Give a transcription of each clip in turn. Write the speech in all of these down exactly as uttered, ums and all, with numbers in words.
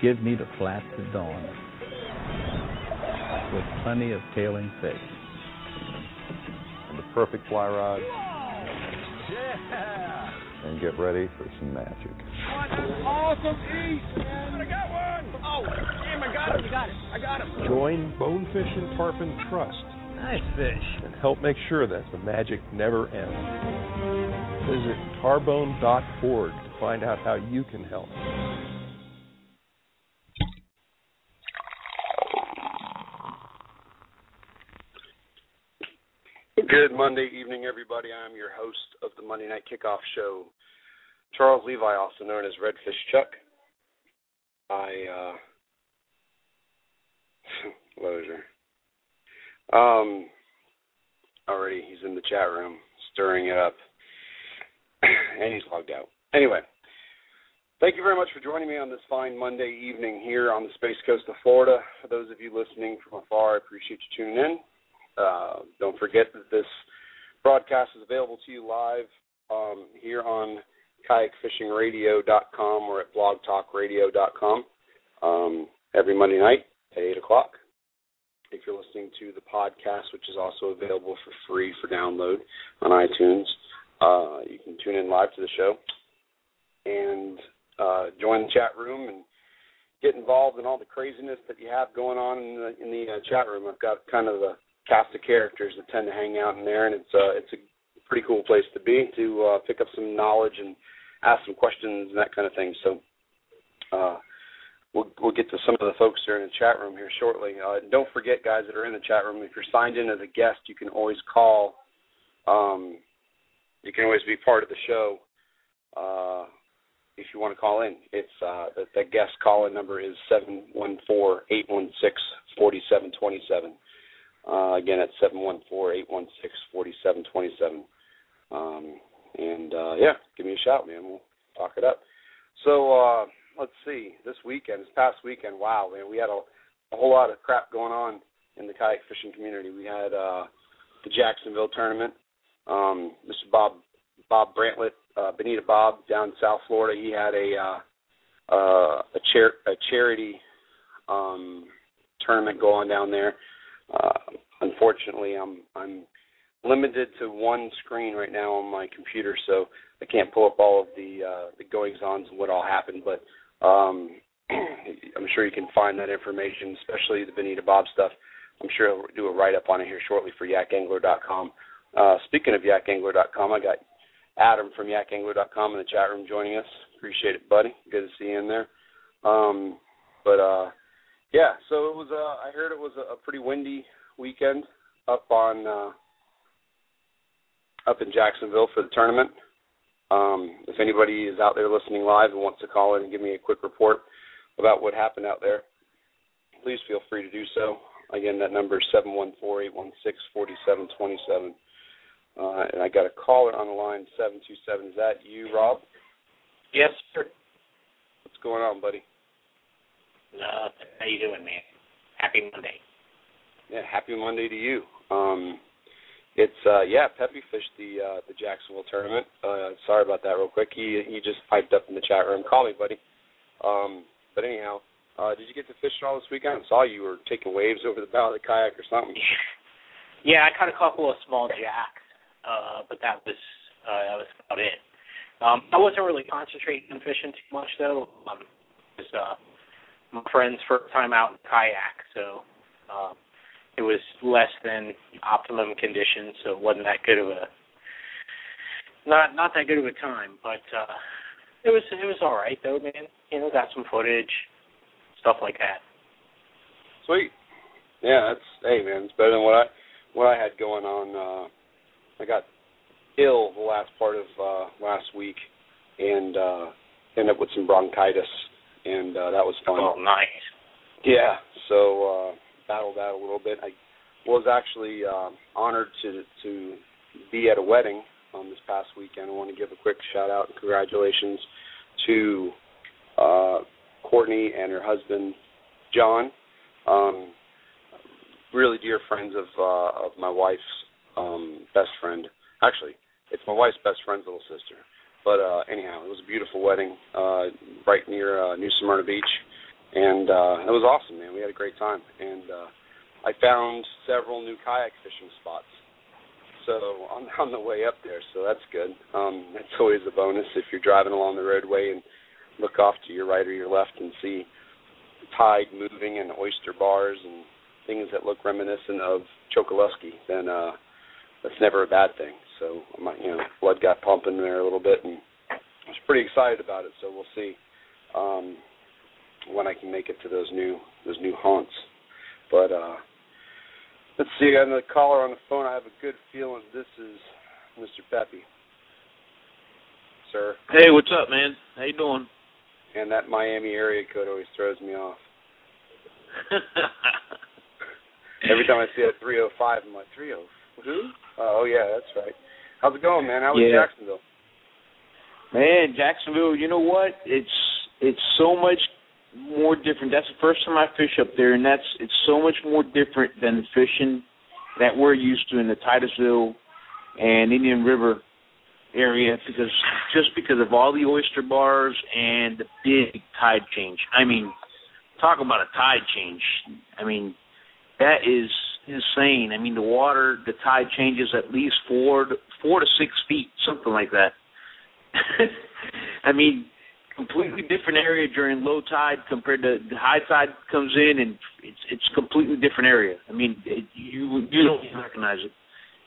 give me the flats at dawn with plenty of tailing fish. And the perfect fly rod. Yeah! And get ready for some magic. Oh, that's awesome eat, man! I got one! Oh, damn, I got him! You got it. I got him. Join Bonefish and Tarpon Trust. Nice fish. And help make sure that the magic never ends. Visit tarbone dot org to find out how you can help. Good Monday evening, everybody. I'm your host of the Monday Night Kickoff Show, Charles Levi, also known as Redfish Chuck. I, uh, loser. Um, already, he's in the chat room, stirring it up, and he's logged out. Anyway, thank you very much for joining me on this fine Monday evening here on the Space Coast of Florida. For those of you listening from afar, I appreciate you tuning in. Uh, don't forget that this broadcast is available to you live um, here on kayak fishing radio dot com or at blog talk radio dot com um, every Monday night at eight o'clock. If you're listening to the podcast, which is also available for free for download on iTunes, uh, you can tune in live to the show and uh, join the chat room and get involved in all the craziness that you have going on in the, in the uh, chat room. I've got kind of a cast of characters that tend to hang out in there, and it's uh, it's a pretty cool place to be to uh, pick up some knowledge and ask some questions and that kind of thing. So uh, we'll we'll get to some of the folks that are in the chat room here shortly. Uh, and don't forget, guys that are in the chat room, if you're signed in as a guest, you can always call. Um, you can always be part of the show uh, if you want to call in. It's uh, the, the guest call-in number is seven one four, eight one six, four seven two seven. Uh, again, at seven one four, eight one six, four seven two seven. Um, and, uh, yeah, give me a shout, man. We'll talk it up. So, uh, let's see. This weekend, this past weekend, wow, man, we had a, a whole lot of crap going on in the kayak fishing community. We had uh, the Jacksonville tournament. Um, Mister Bob Bob Brantlett, uh, Bonita Bob down in South Florida, he had a uh, uh, a, char- a charity um, tournament going down there. Uh, unfortunately, I'm I'm limited to one screen right now on my computer, so I can't pull up all of the uh, the goings-ons and what all happened. But um, I'm sure you can find that information, especially the Bonita Bob stuff. I'm sure I'll do a write-up on it here shortly for yak angler dot com. Uh, speaking of yak angler dot com, I got Adam from yak angler dot com in the chat room joining us. Appreciate it, buddy. Good to see you in there. Um, but uh, Yeah, so it was. Uh, I heard it was a, a pretty windy weekend up on uh, up in Jacksonville for the tournament. Um, if anybody is out there listening live and wants to call in and give me a quick report about what happened out there, please feel free to do so. Again, that number is seven one four, eight one six, four seven two seven. Uh, and I got a caller on the line, seven two seven. Is that you, Rob? Yes, sir. What's going on, buddy? Uh, how you doing, man? Happy Monday. Yeah, happy Monday to you. Um, it's uh, yeah, Peppy fished the uh, the Jacksonville tournament. Uh, sorry about that, real quick. He he just piped up in the chat room. Call me, buddy. Um, but anyhow, uh, did you get to fish at all this weekend? I saw you were taking waves over the bow of the kayak or something. Yeah, I caught a couple of small jacks, uh, but that was uh, that was about it. Um, I wasn't really concentrating on fishing too much though. Um, it was uh, my friend's first time out in kayak, so um, it was less than optimum conditions, so it wasn't that good of a not not that good of a time. But uh, it was it was all right though, man. You know, got some footage, stuff like that. Sweet. Yeah, that's hey man, it's better than what I what I had going on. Uh, I got ill the last part of uh, last week and uh, ended up with some bronchitis. And uh, that was fun. Oh, nice. Yeah, so uh, battled that a little bit. I was actually um, honored to to be at a wedding um, this past weekend. I want to give a quick shout-out and congratulations to uh, Courtney and her husband, John, um, really dear friends of uh, of my wife's um, best friend. Actually, it's my wife's best friend's little sister. But uh, anyhow, it was a beautiful wedding uh, right near uh, New Smyrna Beach, And uh, it was awesome, man. We had a great time. And uh, I found several new kayak fishing spots. So I'm on the way up there, so that's good. Um, that's always a bonus if you're driving along the roadway and look off to your right or your left and see tide moving and oyster bars and things that look reminiscent of Chokoloskee, then uh, that's never a bad thing. So, my, you know, blood got pumping there a little bit, and I was pretty excited about it. So we'll see um, when I can make it to those new those new haunts. But uh, let's see. I got another caller on the phone. I have a good feeling this is Mister Pepe, sir. Hey, what's up, man? How you doing? And that Miami area code always throws me off. Every time I see a three oh five, I'm like, three oh who? Oh, yeah, that's right. How's it going, man? How was yeah. Jacksonville? Man, Jacksonville, you know what? It's it's so much more different. That's the first time I fish up there, and that's it's so much more different than the fishing that we're used to in the Titusville and Indian River area, because just because of all the oyster bars and the big tide change. I mean, talk about a tide change. I mean, that is insane. I mean, the water, the tide changes at least four to, four to six feet, something like that. I mean, completely different area during low tide compared to the high tide comes in, and it's it's a completely different area. I mean, it, you you don't even recognize it.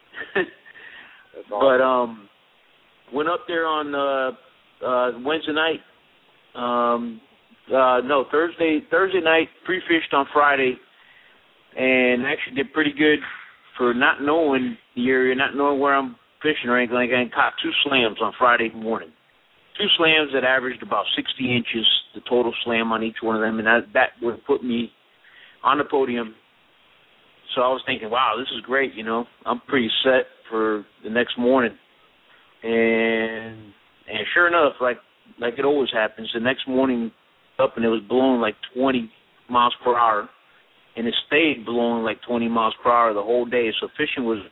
That's awesome. But um, went up there on uh, uh, Wednesday night. Um, uh, no, Thursday Thursday night. Pre-fished on Friday, and actually did pretty good for not knowing the area, not knowing where I'm fishing or anything like that. And caught two slams on Friday morning. Two slams that averaged about sixty inches, the total slam on each one of them, and that, that would put me on the podium. So I was thinking, wow, this is great, you know. I'm pretty set for the next morning. And and sure enough, like like it always happens, the next morning up and it was blowing like twenty miles per hour, and it stayed blowing like twenty miles per hour the whole day. So fishing was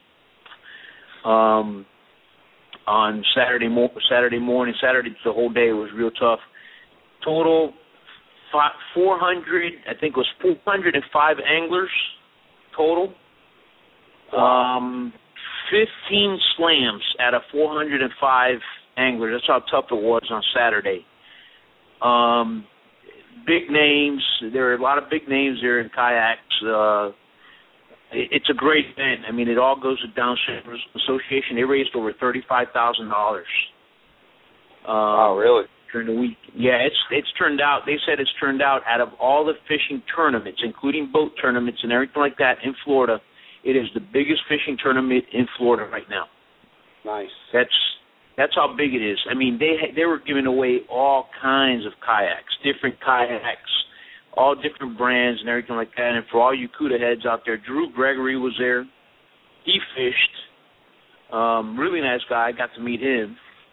um. on Saturday, mo- Saturday morning, Saturday, the whole day was real tough. Total five, four hundred, I think it was four hundred five anglers total. Um, fifteen slams out of four hundred five anglers. That's how tough it was on Saturday. Um, big names. There are a lot of big names there in kayaks. Uh, It's a great event. I mean, it all goes to Downstream Association. They raised over thirty-five thousand dollars. Um, oh, really? During the week. Yeah, it's it's turned out, they said it's turned out out of all the fishing tournaments, including boat tournaments and everything like that in Florida, it is the biggest fishing tournament in Florida right now. Nice. That's that's how big it is. I mean, they they were giving away all kinds of kayaks, different kayaks, all different brands and everything like that. And for all you CUDA heads out there, Drew Gregory was there. He fished. Um, really nice guy. I got to meet him.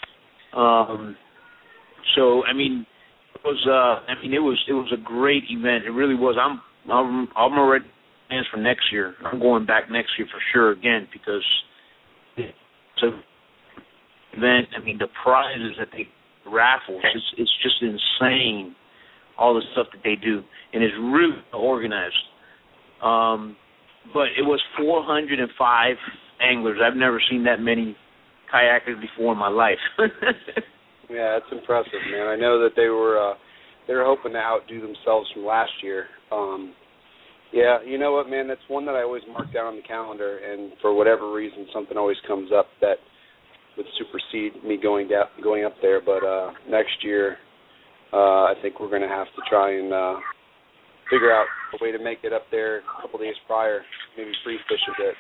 Um, so I mean, it was. Uh, I mean, it was. It was a great event. It really was. I'm. I'm. I'm already plans for next year. I'm going back next year for sure again, because it's an event. I mean, the prizes that they raffles. It's. It's just insane. All the stuff that they do, and it's really organized. Um, but it was four hundred five anglers. I've never seen that many kayakers before in my life. Yeah, that's impressive, man. I know that they were uh, they were hoping to outdo themselves from last year. Um, yeah, you know what, man? That's one that I always mark down on the calendar, and for whatever reason, something always comes up that would supersede me going down, going up there. But uh, next year, Uh, I think we're going to have to try and uh, figure out a way to make it up there a couple days prior, maybe free fish a bit.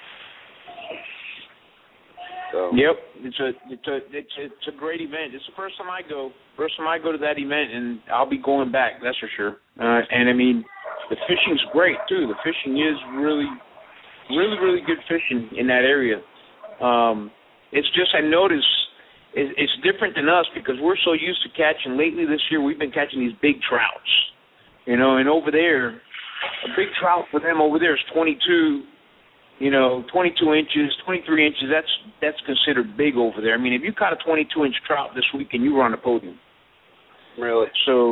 So. Yep, it's a it's a it's a, it's a great event. It's the first time I go, first time I go to that event, and I'll be going back. That's for sure. Uh, and I mean, the fishing's great too. The fishing is really, really, really good fishing in that area. Um, it's just I noticed. It's different than us because we're so used to catching. Lately this year, we've been catching these big trouts, you know, and over there, a big trout for them over there is twenty-two, you know, twenty-two inches, twenty-three inches. That's that's considered big over there. I mean, if you caught a twenty-two inch trout this week and you were on the podium. Really? So,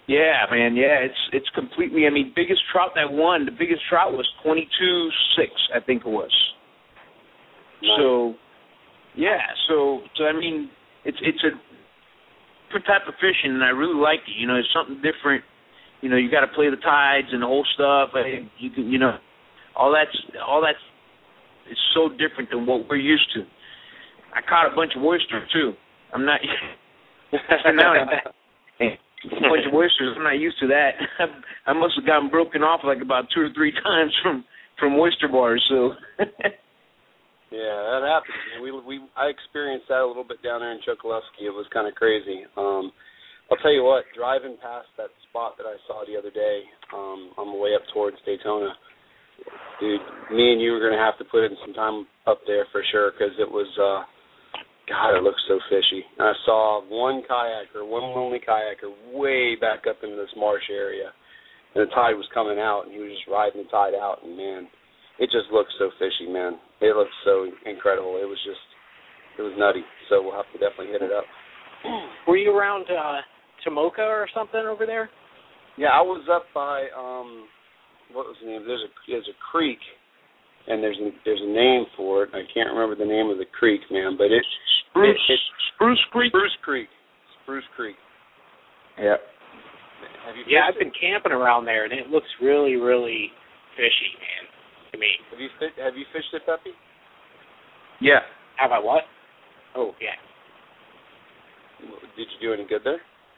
Yeah, man. Yeah, it's it's completely. I mean, biggest trout that won. The biggest trout was twenty-two six, I think it was. Nice. So, yeah. So, so I mean, it's it's a different type of fishing, and I really like it. You know, it's something different. You know, you got to play the tides and the whole stuff. And you can, you know, all that's all that's it's so different than what we're used to. I caught a bunch of oysters too. I'm not. I'm not a bunch of oysters. I'm not used to that. I must have gotten broken off like about two or three times from from oyster bars. So. Yeah, that happens. We we I experienced that a little bit down there in Chokoloskee. It was kind of crazy. Um, I'll tell you what, driving past that spot that I saw the other day um, on the way up towards Daytona, dude, me and you were going to have to put in some time up there for sure because it was, uh, God, it looked so fishy. And I saw one kayaker, one lonely kayaker way back up into this marsh area, and the tide was coming out, and he was just riding the tide out, and, man, it just looked so fishy, man. It looked so incredible. It was just, it was nutty. So we'll have to definitely hit it up. Were you around uh, Tomoka or something over there? Yeah, I was up by um, what was the name? There's a there's a creek, and there's a, there's a name for it. I can't remember the name of the creek, man, but it's Spruce it, it's Spruce Creek. Spruce Creek. Spruce Creek. Yeah. Have you yeah, I've it? been camping around there, and it looks really, really fishy, man. To me. Have you fit, have you fished it, Peppy? Yeah. Have I what? Oh, yeah. Did you do any good there?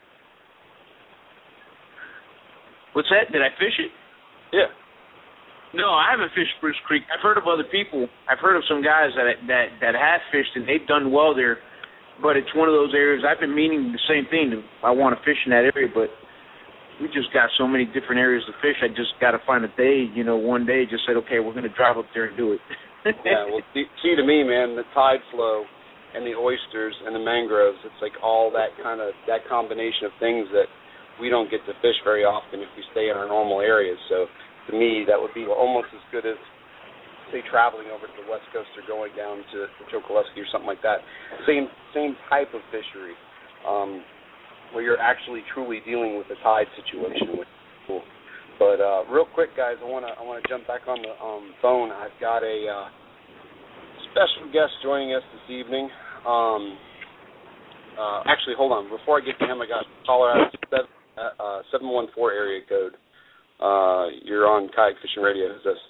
What's that? Did I fish it? Yeah. No, I haven't fished Spruce Creek. I've heard of other people. I've heard of some guys that that that have fished and they've done well there. But it's one of those areas. I've been meaning the same thing. I want to fish in that area, but we just got so many different areas to fish. I just got to find a day. You know, one day just said, okay, we're going to drive up there and do it. Yeah. Well, see, see, to me, man, the tide flow and the oysters and the mangroves. It's like all that kind of that combination of things that we don't get to fish very often if we stay in our normal areas. So to me, that would be almost as good as, say, traveling over to the West Coast or going down to, to Chokoloskee or something like that. Same same type of fishery, um, where you're actually truly dealing with the tide situation, which is cool. But uh, real quick, guys, I want to I want to jump back on the um, phone. I've got a uh, special guest joining us this evening. Um, uh, actually, hold on. Before I get to him, I got a caller out of uh, seven one four area code. Uh, you're on Kayak Fishing Radio. Who's this?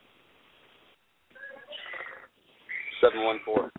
seven one four.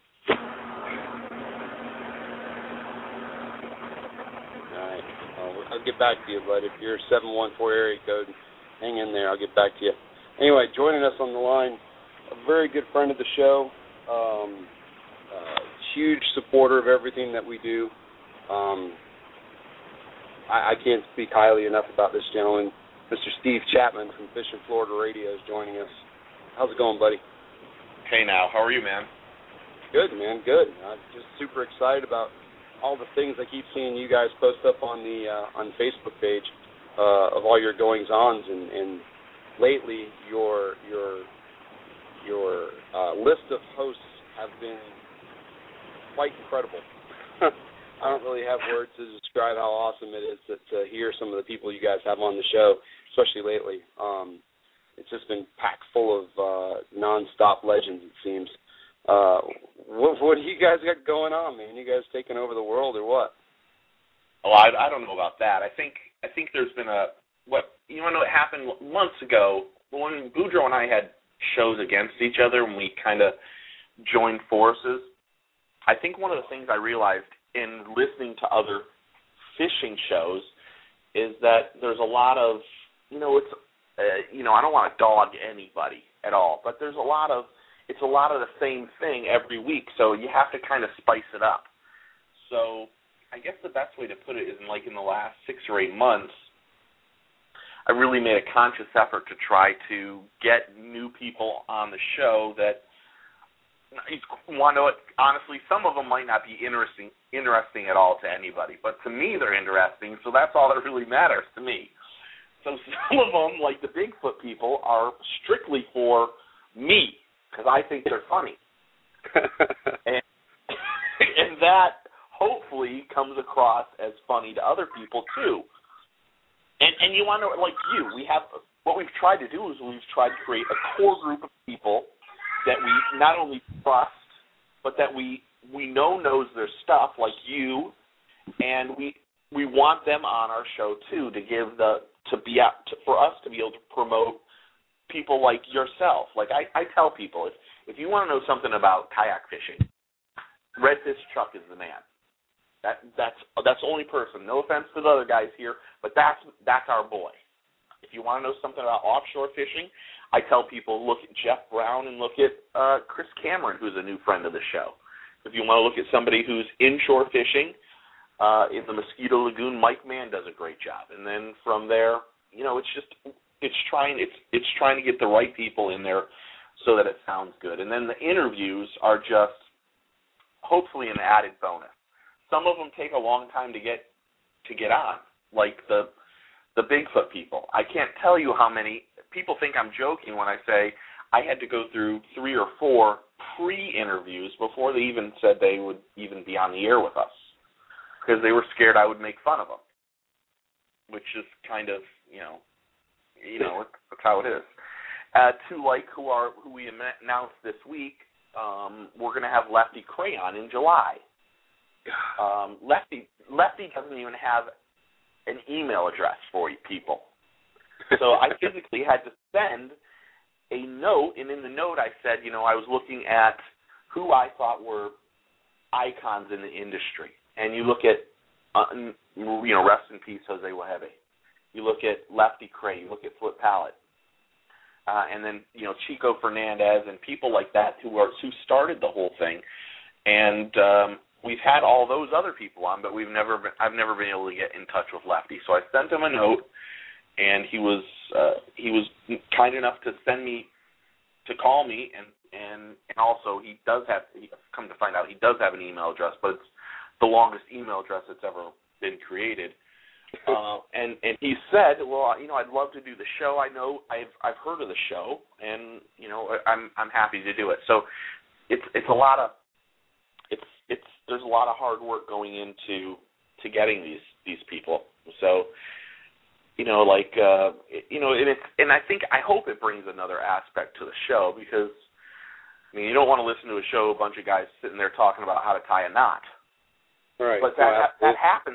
All right. Uh, I'll get back to you, bud. If you're seven one four area code, hang in there. I'll get back to you. Anyway, joining us on the line, a very good friend of the show, um, uh, huge supporter of everything that we do. Um, I, I can't speak highly enough about this gentleman. Mister Steve Chapman from Fishing Florida Radio is joining us. How's it going, buddy? Hey, now. How are you, man? Good, man. Good. I'm just super excited about all the things I keep seeing you guys post up on the uh, on Facebook page uh, of all your goings-ons, and, and lately your your your uh, list of hosts have been quite incredible. I don't really have words to describe how awesome it is to, to hear some of the people you guys have on the show, especially lately. Um, it's just been packed full of uh, non-stop legends, it seems. Uh, what, what do you guys got going on, man? You guys taking over the world or what? Oh, I, I don't know about that. I think I think there's been a what you want to know what happened months ago when Boudreaux and I had shows against each other and we kind of joined forces. I think one of the things I realized in listening to other fishing shows is that there's a lot of, you know, it's, uh, you know, I don't want to dog anybody at all, but there's a lot of, it's a lot of the same thing every week, so you have to kind of spice it up. So I guess the best way to put it is in like in the last six or eight months, I really made a conscious effort to try to get new people on the show that you want to know it, honestly, some of them might not be interesting interesting at all to anybody, but to me they're interesting, so that's all that really matters to me. So some of them, like the Bigfoot people, are strictly for me because I think they're funny. and, and that hopefully comes across as funny to other people too. And and you want to, like you, we have, what we've tried to do is we've tried to create a core group of people that we not only trust, but that we we know knows their stuff, like you, and we we want them on our show too, to give the to be out to, for us to be able to promote people like yourself. Like I, I tell people, if if you want to know something about kayak fishing, Redfish Chuck is the man. That that's that's the only person. No offense to the other guys here, but that's that's our boy. If you want to know something about offshore fishing, I tell people look at Jeff Brown and look at uh, Chris Cameron, who's a new friend of the show. If you want to look at somebody who's inshore fishing uh, in the Mosquito Lagoon, Mike Mann does a great job. And then from there, you know, it's just it's trying it's it's trying to get the right people in there so that it sounds good. And then the interviews are just hopefully an added bonus. Some of them take a long time to get to get on, like the the Bigfoot people. I can't tell you how many people think I'm joking when I say I had to go through three or four pre-interviews before they even said they would even be on the air with us, because they were scared I would make fun of them, which is kind of, you know, you know, that's how it is. Uh, two like who are who we announced this week, um, we're going to have Lefty Crayon in July. Um, Lefty Lefty doesn't even have an email address for you people. So I physically had to send a note, and in the note I said, you know, I was looking at who I thought were icons in the industry. And you look at, uh, you know, rest in peace, Jose Wahebe. You look at Lefty Cray, you look at Flip Pallet. Uh, and then, you know, Chico Fernandez and people like that who are who started the whole thing. And um, we've had all those other people on, but we've never been, I've never been able to get in touch with Lefty. So I sent him a note, and he was uh, he was kind enough to send me to call me, and, and and also he does have he, come to find out he does have an email address, but it's the longest email address that's ever been created. Uh, and and he said, well, you know, I'd love to do the show. I know I've I've heard of the show, and you know, I'm I'm happy to do it. So it's it's a lot of it's it's there's a lot of hard work going into to getting these these people. So, you know, like uh, you know, and it's and I think I hope it brings another aspect to the show, because I mean, you don't want to listen to a show a bunch of guys sitting there talking about how to tie a knot. Right. But that yeah, that happens.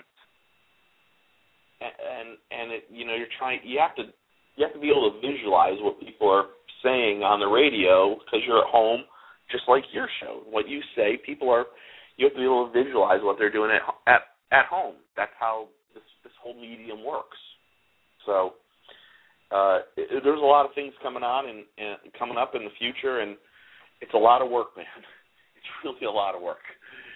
And and it, you know, you're trying. You have to you have to be able to visualize what people are saying on the radio, because you're at home, just like your show. What you say, people are. You have to be able to visualize what they're doing at at at home. That's how this this whole medium works. So uh, it, there's a lot of things coming on and, and coming up in the future, and it's a lot of work, man. It's really a lot of work.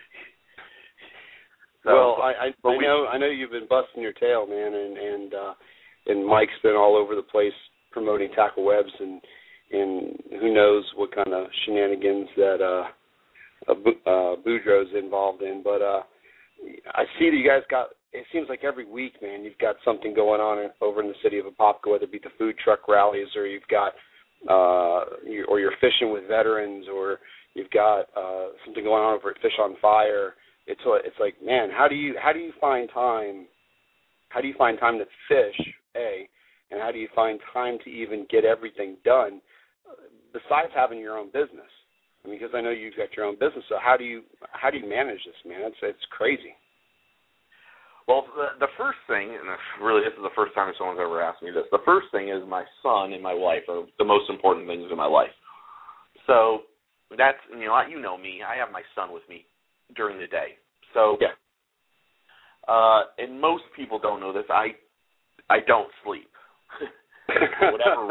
So, well, I, I, I we, know I know you've been busting your tail, man, and and uh, and Mike's been all over the place promoting Tackle Webs, and and who knows what kind of shenanigans that uh, uh, Boudreaux's involved in. But uh, I see that you guys got. It seems like every week, man, you've got something going on over in the city of Apopka, whether it be the food truck rallies, or you've got, uh, you, or you're fishing with veterans, or you've got uh, something going on over at Fish on Fire. It's it's like, man, how do you how do you find time? How do you find time to fish? A, and how do you find time to even get everything done besides having your own business? I mean, because I know you've got your own business. So how do you how do you manage this, man? It's it's crazy. Well, the, the first thing, and really this is the first time someone's ever asked me this. The first thing is my son and my wife are the most important things in my life. So that's, you know, you know me. I have my son with me during the day. So, yeah. Uh, and most people don't know this. I I don't sleep. Whatever.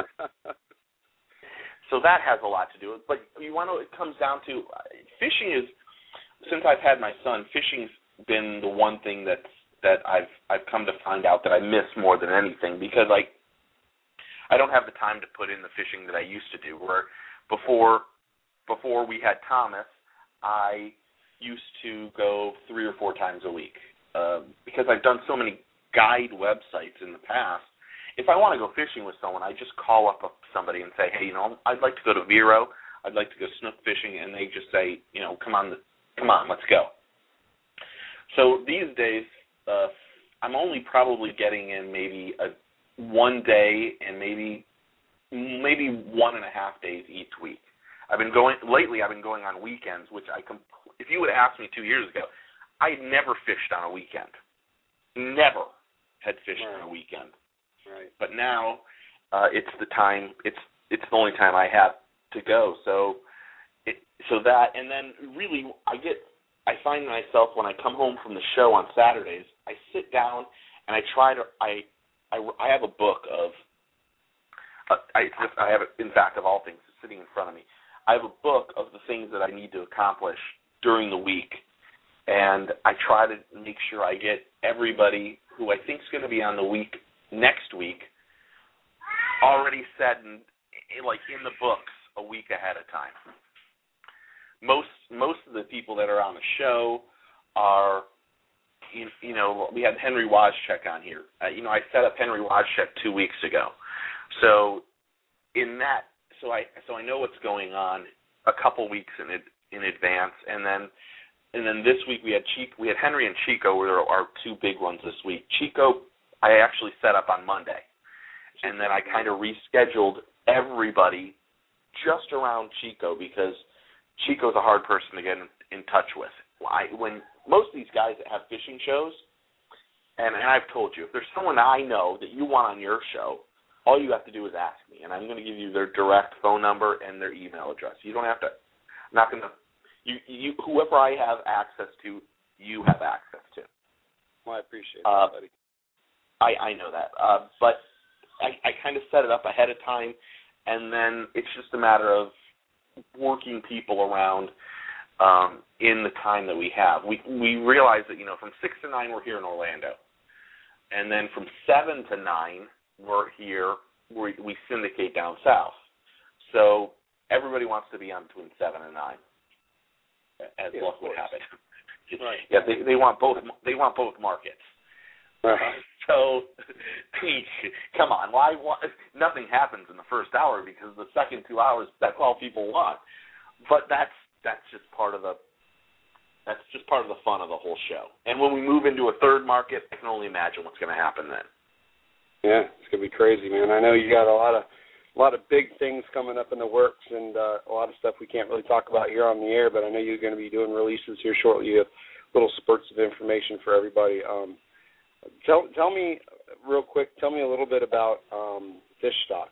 So that has a lot to do with it. But you want to, it comes down to, fishing is, since I've had my son, fishing's been the one thing that's, that I've I've come to find out that I miss more than anything, because like I don't have the time to put in the fishing that I used to do. Where before before we had Thomas, I used to go three or four times a week, uh, because I've done so many guide websites in the past. If I want to go fishing with someone, I just call up somebody and say, hey, you know, I'd like to go to Vero, I'd like to go snook fishing, and they just say, you know, come on, come on, let's go. So these days, uh, I'm only probably getting in maybe a one day and maybe maybe one and a half days each week. I've been going lately. I've been going on weekends, which I com- if you would have asked me two years ago, I had never fished on a weekend. Never had fished right. on a weekend. Right. But now uh, it's the time. It's it's the only time I have to go. So it, so that and then really I get I find myself when I come home from the show on Saturdays, I sit down and I try to I I, I have a book of uh, I I have it, in fact of all things sitting in front of me. I have a book of the things that I need to accomplish during the week, and I try to make sure I get everybody who I think is going to be on the week next week already set in, like in the books a week ahead of time. Most most of the people that are on the show are, you, you know, we had Henry Wojcik on here. Uh, you know, I set up Henry Wojcik two weeks ago, so in that. So I so I know what's going on a couple weeks in in advance, and then and then this week we had Chico, we had Henry and Chico were our two big ones this week. Chico I actually set up on Monday, and then I kind of rescheduled everybody just around Chico because Chico's a hard person to get in, in touch with. I, when most of these guys that have fishing shows, and, and I've told you, if there's someone I know that you want on your show, all you have to do is ask me, and I'm going to give you their direct phone number and their email address. You don't have to. I'm not going to. You, you, whoever I have access to, you have access to. Well, I appreciate uh, that, buddy. I, I know that, uh, but I, I kind of set it up ahead of time, and then it's just a matter of working people around um, in the time that we have. We we realize that you know from six to nine we're here in Orlando, and then from seven to nine. We're here, we, we syndicate down south. So everybody wants to be on between seven and nine, as yeah, luck would have it. Right. Yeah, they they want both. They want both markets. Right. Uh, so, come on, why? why? Nothing happens in the first hour because the second two hours that's all people want. But that's that's just part of the that's just part of the fun of the whole show. And when we move into a third market, I can only imagine what's going to happen then. Yeah, it's gonna be crazy, man. I know you got a lot of a lot of big things coming up in the works, and uh, a lot of stuff we can't really talk about here on the air. But I know you're going to be doing releases here shortly. You have little spurts of information for everybody. Um, tell tell me real quick. Tell me a little bit about um, Fish Stock.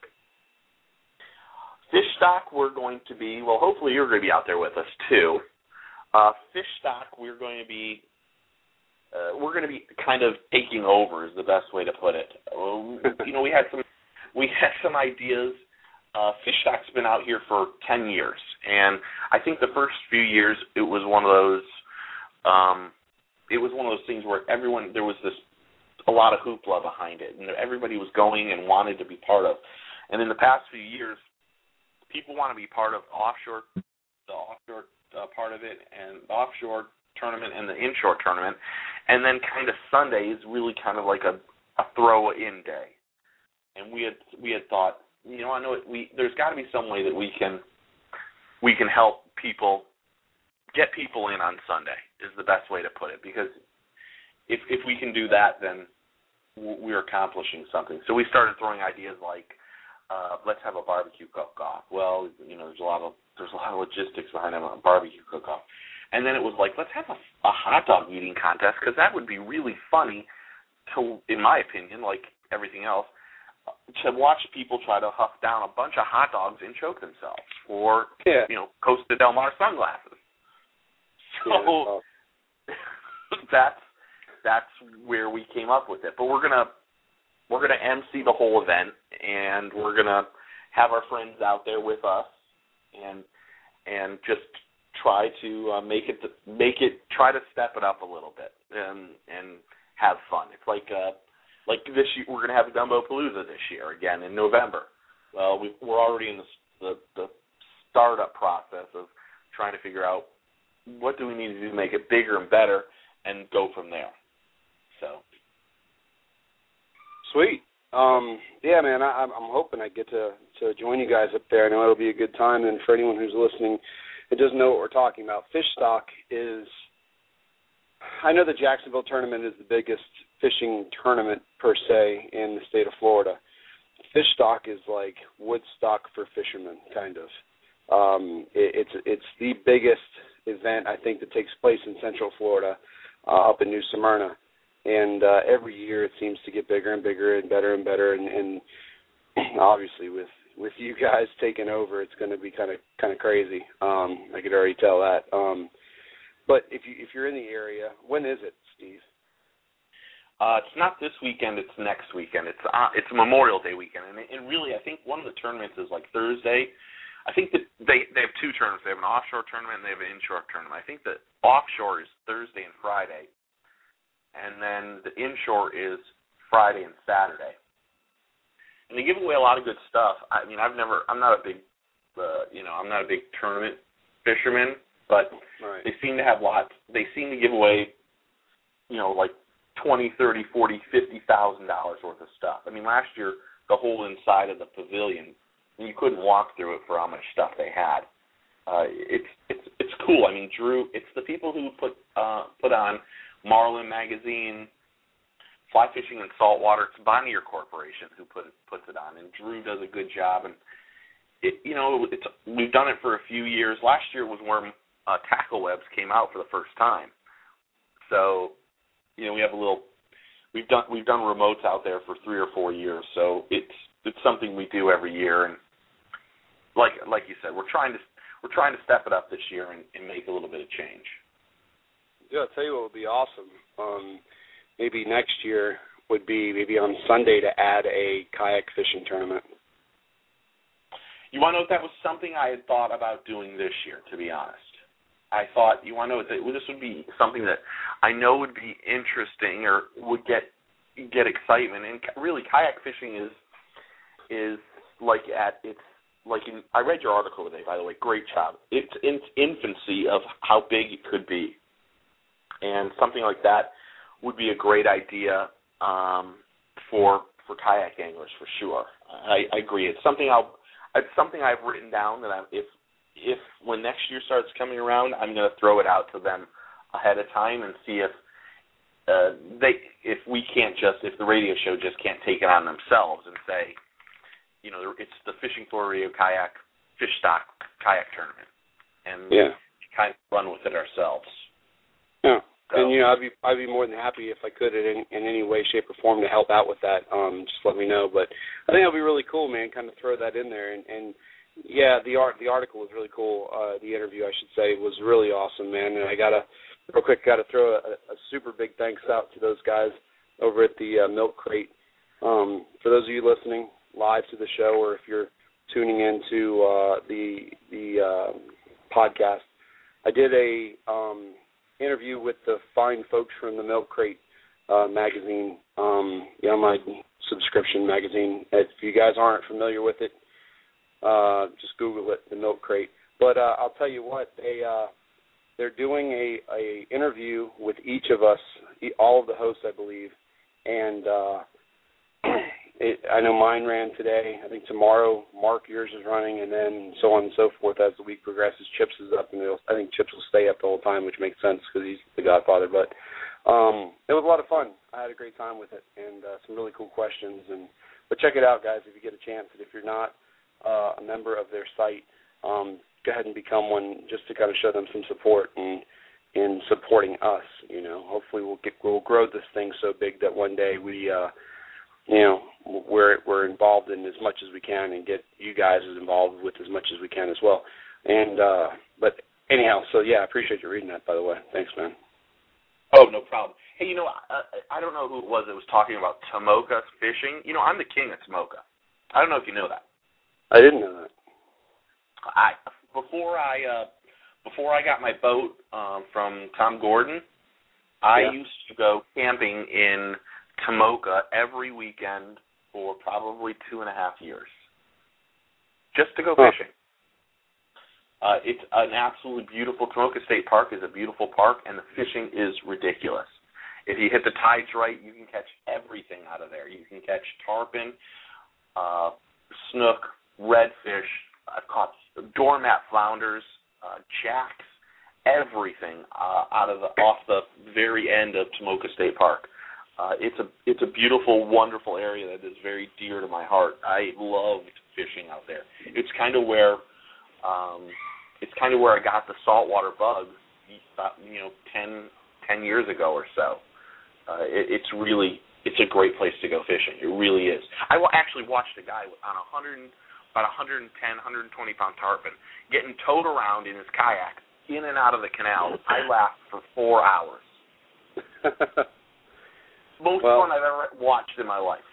Fish Stock, we're going to be. Well, hopefully you're going to be out there with us too. Uh, Fish Stock, we're going to be. Uh, we're going to be kind of taking over is the best way to put it. Uh, you know, we had some we had some ideas. Uh, Fish Stock's been out here for ten years, and I think the first few years it was one of those. Um, it was one of those things where everyone there was this a lot of hoopla behind it, and everybody was going and wanted to be part of. And in the past few years, people want to be part of offshore, the offshore uh, part of it, and the offshore tournament and the inshore tournament, and then kind of Sunday is really kind of like a, a throw-in day. And we had we had thought, you know, I know it, we there's got to be some way that we can we can help people get people in on Sunday is the best way to put it, because if if we can do that, then we're accomplishing something. So we started throwing ideas like, uh, let's have a barbecue cook-off. Well, you know, there's a lot of there's a lot of logistics behind a barbecue cook-off. And then it was like, let's have a, a hot dog eating contest, because that would be really funny to, in my opinion, like everything else, to watch people try to huff down a bunch of hot dogs and choke themselves, or yeah. you know, Costa Del Mar sunglasses. So yeah, that's that's where we came up with it. But we're gonna we're gonna M C the whole event, and we're gonna have our friends out there with us, and and just try to uh, make it make it try to step it up a little bit and and have fun. It's like uh, like this year we're gonna have Gumbo Palooza this year again in November. Well, we, we're already in the, the the startup process of trying to figure out what do we need to do to make it bigger and better, and go from there. So sweet. Um, yeah, man, I, I'm hoping I get to to join you guys up there. I know it'll be a good time, and for anyone who's listening and doesn't know what we're talking about, Fish Stock is, I know the Jacksonville tournament is the biggest fishing tournament per se in the state of Florida. Fish stock is like Woodstock for fishermen, kind of. Um, it, it's it's the biggest event I think that takes place in Central Florida, uh, up in New Smyrna, and uh, every year it seems to get bigger and bigger and better and better. And, and obviously, with, with you guys taking over, it's going to be kind of kind of crazy. Um, I could already tell that. Um, but if you if you're in the area, when is it, Steve? Uh, it's not this weekend. It's next weekend. It's uh, it's Memorial Day weekend, and, and really, I think one of the tournaments is like Thursday. I think that they, they have two tournaments. They have an offshore tournament and they have an inshore tournament. I think the offshore is Thursday and Friday, and then the inshore is Friday and Saturday. And they give away a lot of good stuff. I mean, I've never, I'm not a big, uh, you know, I'm not a big tournament fisherman, but right. they seem to have lots. They seem to give away, you know, like twenty, thirty, forty, fifty thousand dollars worth of stuff. I mean, last year the whole inside of the pavilion, you couldn't walk through it for how much stuff they had. Uh, it's it's it's cool. I mean, Drew. It's the people who put uh, put on Marlin Magazine, Fly Fishing and Saltwater. It's Bonnier Corporation who put it, puts it on, and Drew does a good job. And it, you know, it's we've done it for a few years. Last year was where uh, tackle webs came out for the first time. So, you know, we have a little. We've done we've done remotes out there for three or four years. So it's it's something we do every year. And like like you said, we're trying to we're trying to step it up this year and, and make a little bit of change. Yeah, I'll tell you what would be awesome. Um, maybe next year would be maybe on Sunday to add a kayak fishing tournament. You want to know if that was something I had thought about doing this year, to be honest. I thought, you want to know, that this would be something that I know would be interesting or would get get excitement. And really, kayak fishing is is like at its like in. I read your article today, by the way. Great job. It's in its infancy of how big it could be, and something like that would be a great idea um, for for kayak anglers for sure. I, I agree. It's something I'll. It's something I've written down that I, if if when next year starts coming around, I'm going to throw it out to them ahead of time and see if uh, they if we can't just if the radio show just can't take it on themselves and say, you know, it's the Fishing Florida Radio Kayak Fish Stock Kayak Tournament, and yeah. kind of run with it ourselves. Yeah. So, and, you know, I'd be I'd be more than happy if I could in, in any way, shape, or form to help out with that. Um, just let me know. But I think it'll be really cool, man, kind of throw that in there. And, and yeah, the art the article was really cool. Uh, the interview, I should say, was really awesome, man. And I got to, real quick, got to throw a, a super big thanks out to those guys over at the uh, Milk Crate. Um, for those of you listening live to the show, or if you're tuning into uh, the, the uh, podcast, I did a um, – interview with the fine folks from the Milk Crate uh, magazine, um, the online subscription magazine. If you guys aren't familiar with it, uh, just Google it, the Milk Crate. But uh, I'll tell you what, they uh, they're doing a, a interview with each of us, all of the hosts, I believe, and uh, it, I know mine ran today. I think tomorrow, Mark, yours is running, and then so on and so forth as the week progresses. Chips is up, and I think Chips will stay up the whole time, which makes sense because he's the godfather. But um, it was a lot of fun. I had a great time with it, and uh, some really cool questions. And but check it out, guys, if you get a chance. And if you're not uh, a member of their site, um, go ahead and become one, just to kind of show them some support and in supporting us. You know, hopefully we'll get we'll grow this thing so big that one day we. Uh, You know, we're we're involved in as much as we can and get you guys as involved with as much as we can as well. And uh, but anyhow, so yeah, I appreciate you reading that, by the way. Thanks, man. Oh, no problem. Hey, you know, I, I don't know who it was that was talking about Tomoka fishing. You know, I'm the king of Tomoka. I don't know if you know that. I didn't know that. I before I uh, before I got my boat um, from Tom Gordon, I yeah. used to go camping in Tomoka every weekend for probably two and a half years, just to go huh. fishing. Uh, it's an absolutely beautiful. Tomoka State Park is a beautiful park, and the fishing is ridiculous. If you hit the tides right, you can catch everything out of there. You can catch tarpon, uh, snook, redfish. I've caught doormat flounders, uh, jacks, everything uh, out of the off the very end of Tomoka State Park. Uh, it's a it's a beautiful, wonderful area that is very dear to my heart. I loved fishing out there. It's kind of where um, it's kind of where I got the saltwater bug, you know, ten, ten years ago or so. Uh, it, it's really it's a great place to go fishing. It really is. I actually watched a guy on a hundred about one hundred ten, one hundred twenty pound tarpon getting towed around in his kayak in and out of the canal. I laughed for four hours. Most well, fun I've ever watched in my life.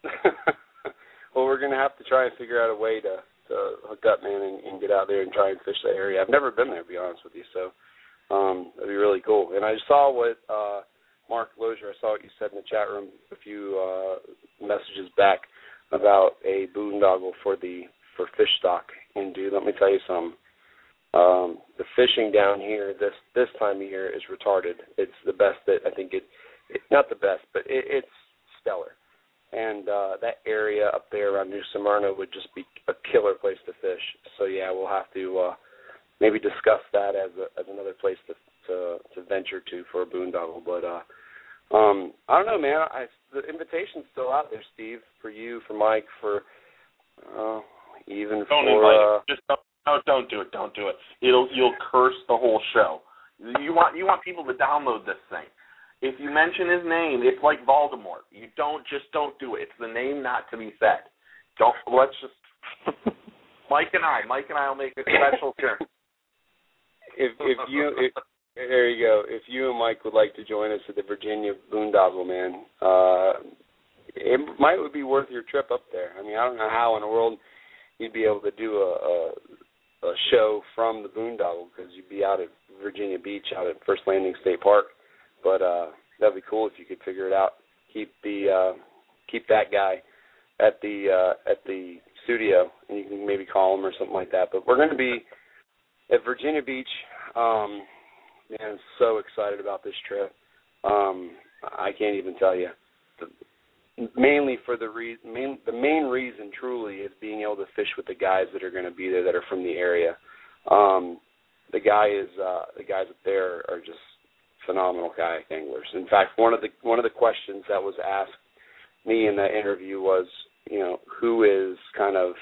Well, we're going to have to try and figure out a way to, to hook up, man, and, and get out there and try and fish that area. I've never been there, to be honest with you, so um, that'd be really cool. And I saw what uh, Mark Lozier, I saw what you said in the chat room a few uh, messages back about a boondoggle for the for fish stock. And, dude, let me tell you something. Um, the fishing down here this this time of year is retarded. It's the best that I think it, it not the best, but it, it's stellar. And uh, that area up there around New Smyrna would just be a killer place to fish. So yeah, we'll have to uh, maybe discuss that as a, as another place to, to to venture to for a boondoggle. But uh, um, I don't know, man. I, the invitation's still out there, Steve, for you, for Mike, for uh, even don't for. invite uh, him. Just don't, no, don't do it. Don't do it. It'll you'll curse the whole show. You want you want people to download this thing. If you mention his name, it's like Voldemort. You don't just don't do it. It's the name not to be said. Don't let's just Mike and I, Mike and I will make a special turn. If if you if, there you go. If you and Mike would like to join us at the Virginia Boondoggle, man, uh, it might would be worth your trip up there. I mean, I don't know how in the world you'd be able to do a a, a show from the Boondoggle because you'd be out at Virginia Beach, out at First Landing State Park. But uh, that'd be cool if you could figure it out. Keep the uh, keep that guy at the uh, at the studio, and you can maybe call him or something like that. But we're going to be at Virginia Beach. Um, man, I'm so excited about this trip. Um, I can't even tell you. The, mainly for the re- main the main reason, truly, is being able to fish with the guys that are going to be there that are from the area. Um, the guy is uh, the guys up there are just phenomenal kayak anglers. In fact, one of the one of the questions that was asked me in that interview was, you know, who is kind of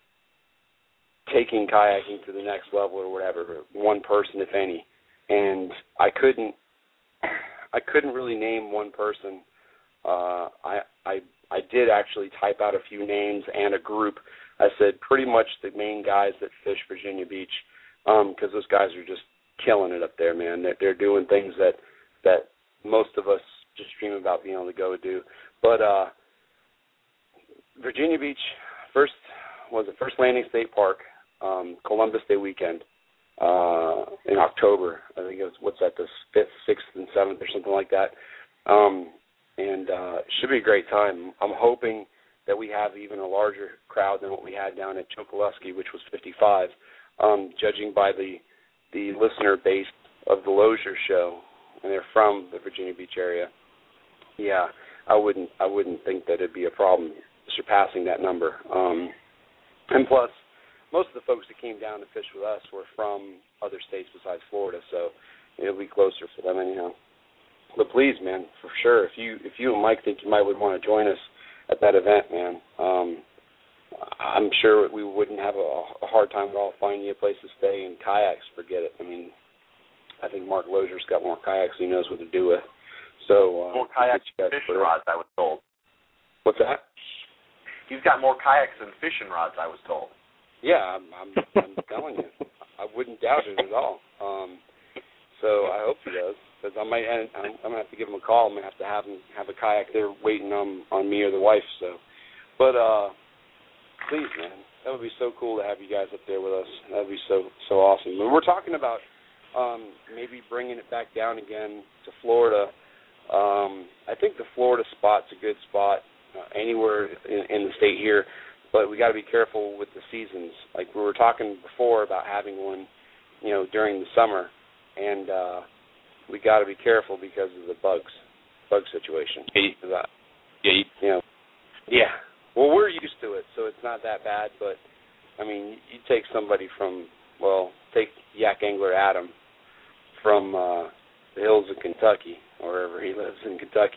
taking kayaking to the next level or whatever, one person, if any. And I couldn't I couldn't really name one person. Uh, I I I did actually type out a few names and a group. I said pretty much the main guys that fish Virginia Beach, because um, those guys are just killing it up there, man. They're, they're doing things that that most of us just dream about being able to go do. But uh, Virginia Beach, first was the First Landing State Park, um, Columbus Day weekend uh, in October. I think it was, what's that, the fifth, sixth, and seventh or something like that. Um, and uh, it should be a great time. I'm hoping that we have even a larger crowd than what we had down at Chokoloskee, which was fifty-five, um, judging by the the listener base of the Lozier show, and they're from the Virginia Beach area. Yeah, I wouldn't I wouldn't think that it'd be a problem surpassing that number. Um, and plus, most of the folks that came down to fish with us were from other states besides Florida, so it'll be closer for them anyhow. But please, man, for sure, if you if you and Mike think you might would want to join us at that event, man, um, I'm sure we wouldn't have a, a hard time at all finding you a place to stay. And kayaks, forget it. I mean, I think Mark Lozier's got more kayaks than he knows what to do with. So uh, more kayaks than fishing rods, I was told. What's that? He's got more kayaks than fishing rods, I was told. Yeah, I'm, I'm, I'm telling you, I wouldn't doubt it at all. Um, so I hope he does, because I might. I'm, I'm gonna have to give him a call. I'm gonna have to have him have a kayak there waiting on on me or the wife. So, but. uh Please, man. That would be so cool to have you guys up there with us. That would be so so awesome. When we're talking about um, maybe bringing it back down again to Florida, um, I think the Florida spot's a good spot uh, anywhere in, in the state here, but we got to be careful with the seasons. Like we were talking before about having one, you know, during the summer, and uh, we got to be careful because of the bugs, bug situation. Yeah, yeah, you know, yeah. Well, we're used to it, so it's not that bad. But, I mean, you take somebody from, well, take Yak Angler Adam from uh, the hills of Kentucky, or wherever he lives in Kentucky,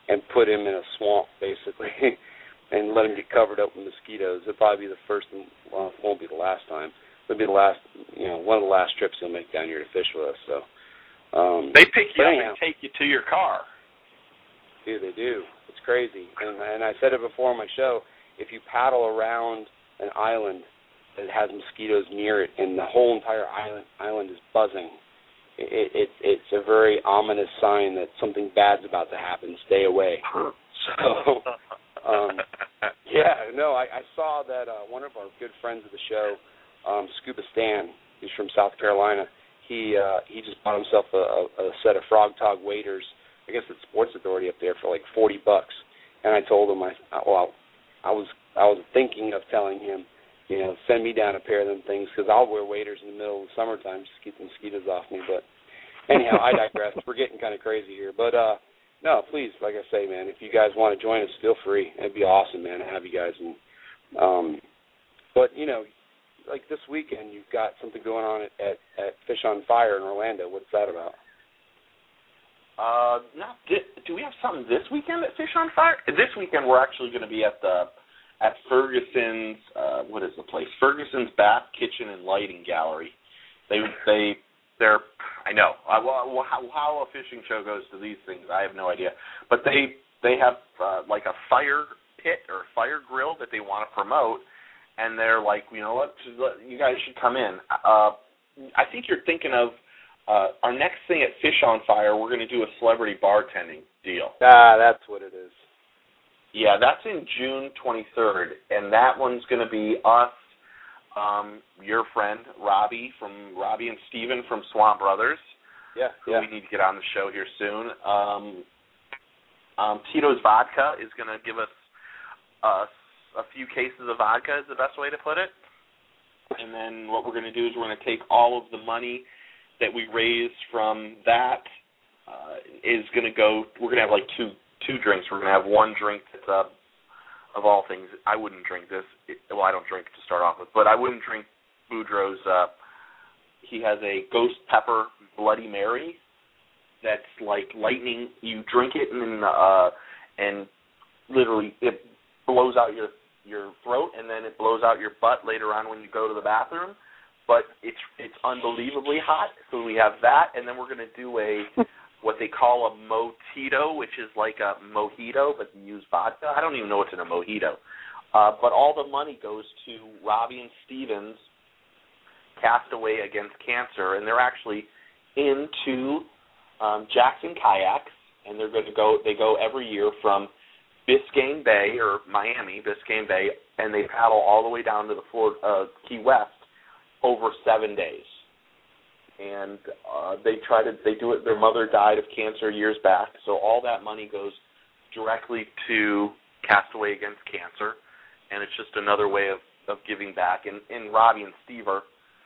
and put him in a swamp, basically, and let him get covered up with mosquitoes. It'll probably be the first and, well, it won't be the last time. It'll be the last, you know, one of the last trips he'll make down here to fish with us. So um, they pick you up anyhow, and take you to your car. Dude, they do. It's crazy. And, and I said it before on my show, if you paddle around an island that has mosquitoes near it and the whole entire island island is buzzing, it, it, it's a very ominous sign that something bad's about to happen. Stay away. So, um, yeah, no, I, I saw that uh, one of our good friends of the show, um, Scuba Stan, he's from South Carolina, he uh, he just bought himself a, a, a set of Frog Tog waders, I guess it's Sports Authority up there, for like forty bucks. And I told him, I well, I was I was thinking of telling him, you know, send me down a pair of them things because I'll wear waders in the middle of the summertime just to keep the mosquitoes off me. But anyhow, I digress. We're getting kind of crazy here. But, uh, no, please, like I say, man, if you guys want to join us, feel free. It'd be awesome, man, to have you guys. And um, But, you know, like this weekend you've got something going on at, at, at Fish on Fire in Orlando. What's that about? Uh, not this, do we have something this weekend at Fish on Fire? This weekend we're actually going to be at the at Ferguson's. Uh, what is the place? Ferguson's Bath Kitchen and Lighting Gallery. They they they're I know I, well, how, how a fishing show goes to these things I have no idea, but they they have uh, like a fire pit or fire grill that they want to promote, and they're like, you know what, you guys should come in. Uh, I think you're thinking of. Uh, our next thing at Fish on Fire, we're going to do a celebrity bartending deal. Ah, that's what it is. Yeah, that's in June twenty-third, and that one's going to be us, um, your friend, Robbie, from Robbie and Steven from Swamp Brothers. Yeah, who yeah. we need to get on the show here soon. Um, um, Tito's Vodka is going to give us uh, a few cases of vodka is the best way to put it. And then what we're going to do is we're going to take all of the money that we raise from that uh, is going to go, we're going to have like two two drinks. We're going to have one drink that's, uh, of all things, I wouldn't drink this. It, well, I don't drink to start off with, but I wouldn't drink Boudreaux's, uh, he has a ghost pepper Bloody Mary that's like lightning. You drink it and uh, and literally it blows out your, your throat and then it blows out your butt later on when you go to the bathroom. But it's it's unbelievably hot, so we have that, and then we're going to do a what they call a mojito, which is like a mojito, but you use vodka. I don't even know what's in a mojito. Uh, but all the money goes to Robbie and Steven's Castaway Against Cancer, and they're actually into um, Jackson kayaks, and they're going to go. They go every year from Biscayne Bay or Miami, Biscayne Bay, and they paddle all the way down to the Florida, uh, Key West. Over seven days, and uh, they try to they do it. Their mother died of cancer years back, so all that money goes directly to Castaway Against Cancer, and it's just another way of, of giving back. And, and Robbie and Steve are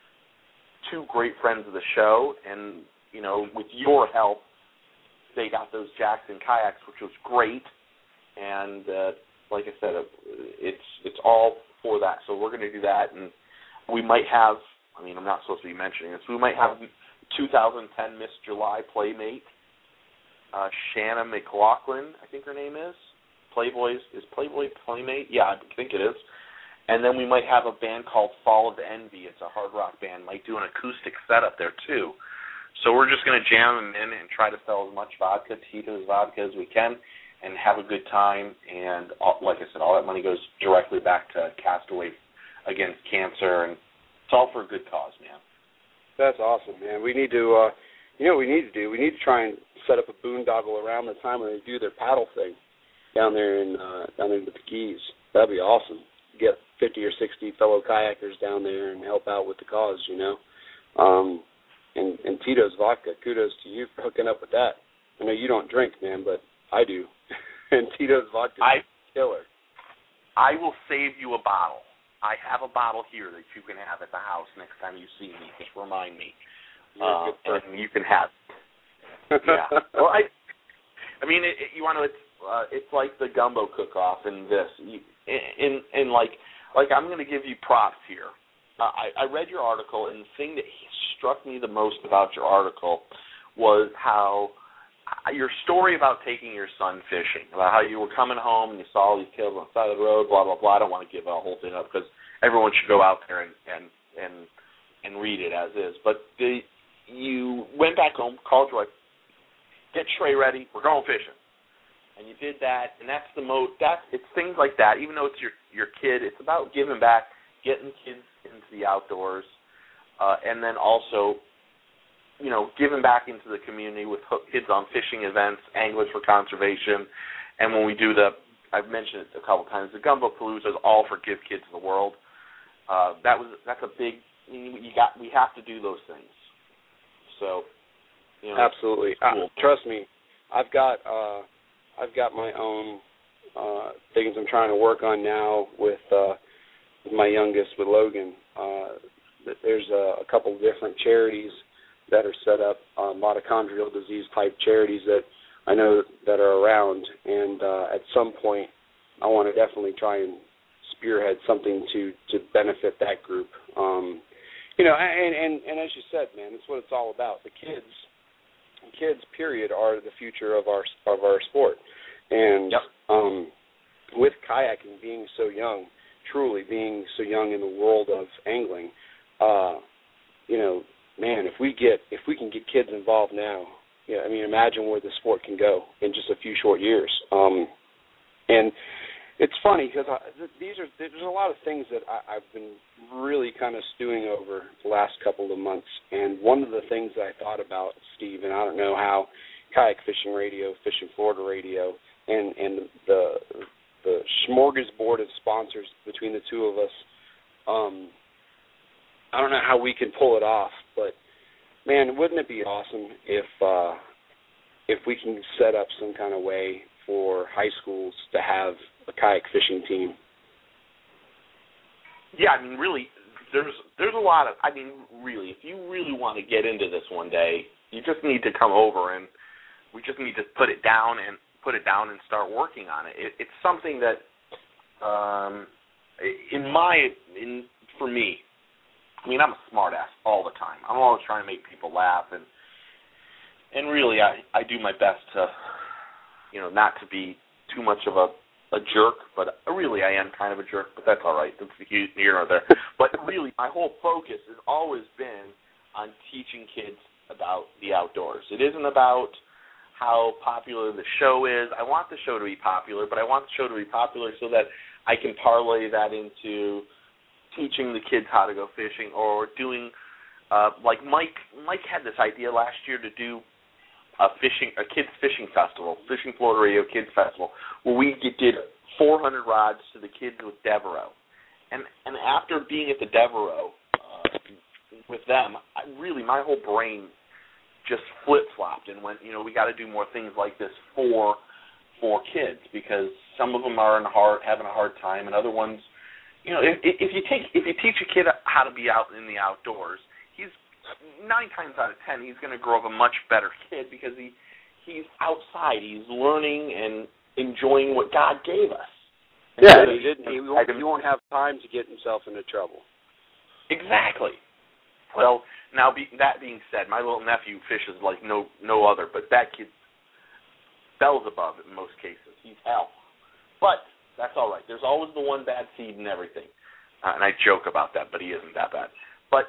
two great friends of the show, and you know, with your help, they got those Jackson kayaks, which was great. And uh, like I said, it's it's all for that. So we're going to do that, and we might have, I mean, I'm not supposed to be mentioning this, we might have two thousand ten Miss July Playmate, uh, Shanna McLaughlin, I think her name is. Playboy's, is Playboy Playmate? Yeah, I think it is. And then we might have a band called Fall of Envy. It's a hard rock band. Might do an acoustic set up there, too. So we're just going to jam them in and try to sell as much vodka, Tito's vodka, as we can and have a good time. And all, like I said, all that money goes directly back to Castaway Against Cancer, and it's all for a good cause, man. That's awesome, man. We need to, uh, you know what we need to do? We need to try and set up a boondoggle around the time when they do their paddle thing down there in uh, down there with the Keys. That'd be awesome. Get fifty or sixty fellow kayakers down there and help out with the cause, you know. Um, and, and Tito's Vodka, kudos to you for hooking up with that. I know you don't drink, man, but I do. And Tito's Vodka is killer. I will save you a bottle. I have a bottle here that you can have at the house next time you see me. Just remind me. Uh, and you can have it. Yeah. Well, I, I mean, it, it, you want to, it's, uh, it's like the gumbo cook-off in this. You, in, in like, like I'm going to give you props here. Uh, I, I read your article, and the thing that struck me the most about your article was how your story about taking your son fishing, about how you were coming home and you saw all these kids on the side of the road, blah blah blah. I don't want to give a whole thing up because everyone should go out there and and and, and read it as is. But the, you went back home, called your wife, get Trey ready, we're going fishing, and you did that, and that's the most. That's it's things like that. Even though it's your your kid, it's about giving back, getting kids into the outdoors, uh, and then also, you know, giving back into the community with kids on fishing events, Anglers for Conservation, and when we do the, I've mentioned it a couple times, the Gumbo Palooza is all for Give Kids the World. Uh, that was that's a big. You got we have to do those things. So, you know, absolutely. Cool. Uh, trust me, I've got uh, I've got my own uh, things I'm trying to work on now with, uh, with my youngest, with Logan. Uh, there's a, a couple of different charities that are set up, uh, mitochondrial disease type charities that I know that are around, and uh, at some point I want to definitely try and spearhead something to, to benefit that group. Um, you know, and, and, and as you said, man, that's what it's all about. The kids, kids, period, are the future of our of our sport. And yep. um, with kayaking being so young, truly being so young in the world of angling, uh, you know, man, if we get if we can get kids involved now, yeah, I mean, imagine where the sport can go in just a few short years. Um, and it's funny because these are there's a lot of things that I, I've been really kind of stewing over the last couple of months. And one of the things that I thought about, Steve, and I don't know how Kayak Fishing Radio, Fishing Florida Radio, and and the the smorgasbord of sponsors between the two of us. Um, I don't know how we can pull it off, but man, wouldn't it be awesome if uh, if we can set up some kind of way for high schools to have a kayak fishing team? Yeah, I mean, really, there's there's a lot of. I mean, really, if you really want to get into this one day, you just need to come over, and we just need to put it down and put it down and start working on it. it it's something that, um, in my in for me. I mean, I'm a smartass all the time. I'm always trying to make people laugh, and and really, I, I do my best to, you know, not to be too much of a, a jerk, but really I am kind of a jerk, but that's all right. That's here or there. But really, my whole focus has always been on teaching kids about the outdoors. It isn't about how popular the show is. I want the show to be popular, but I want the show to be popular so that I can parlay that into teaching the kids how to go fishing, or doing uh, like Mike. Mike had this idea last year to do a fishing, a kids fishing festival, Fishing Florida Radio Kids Festival, where we did four hundred rods to the kids with Devereaux. And and after being at the Devereaux uh, with them, I really my whole brain just flip flopped and went, you know, we got to do more things like this for for kids, because some of them are in hard having a hard time, and other ones. You know, if, if you take if you teach a kid how to be out in the outdoors, he's nine times out of ten he's going to grow up a much better kid, because he he's outside, he's learning and enjoying what God gave us. Yeah, he didn't. He won't, he won't have time to get himself into trouble. Exactly. Well, now be, that being said, my little nephew fishes like no no other, but that kid bells above in most cases. He's hell, but that's all right. There's always the one bad seed in everything. Uh, and I joke about that, but he isn't that bad. But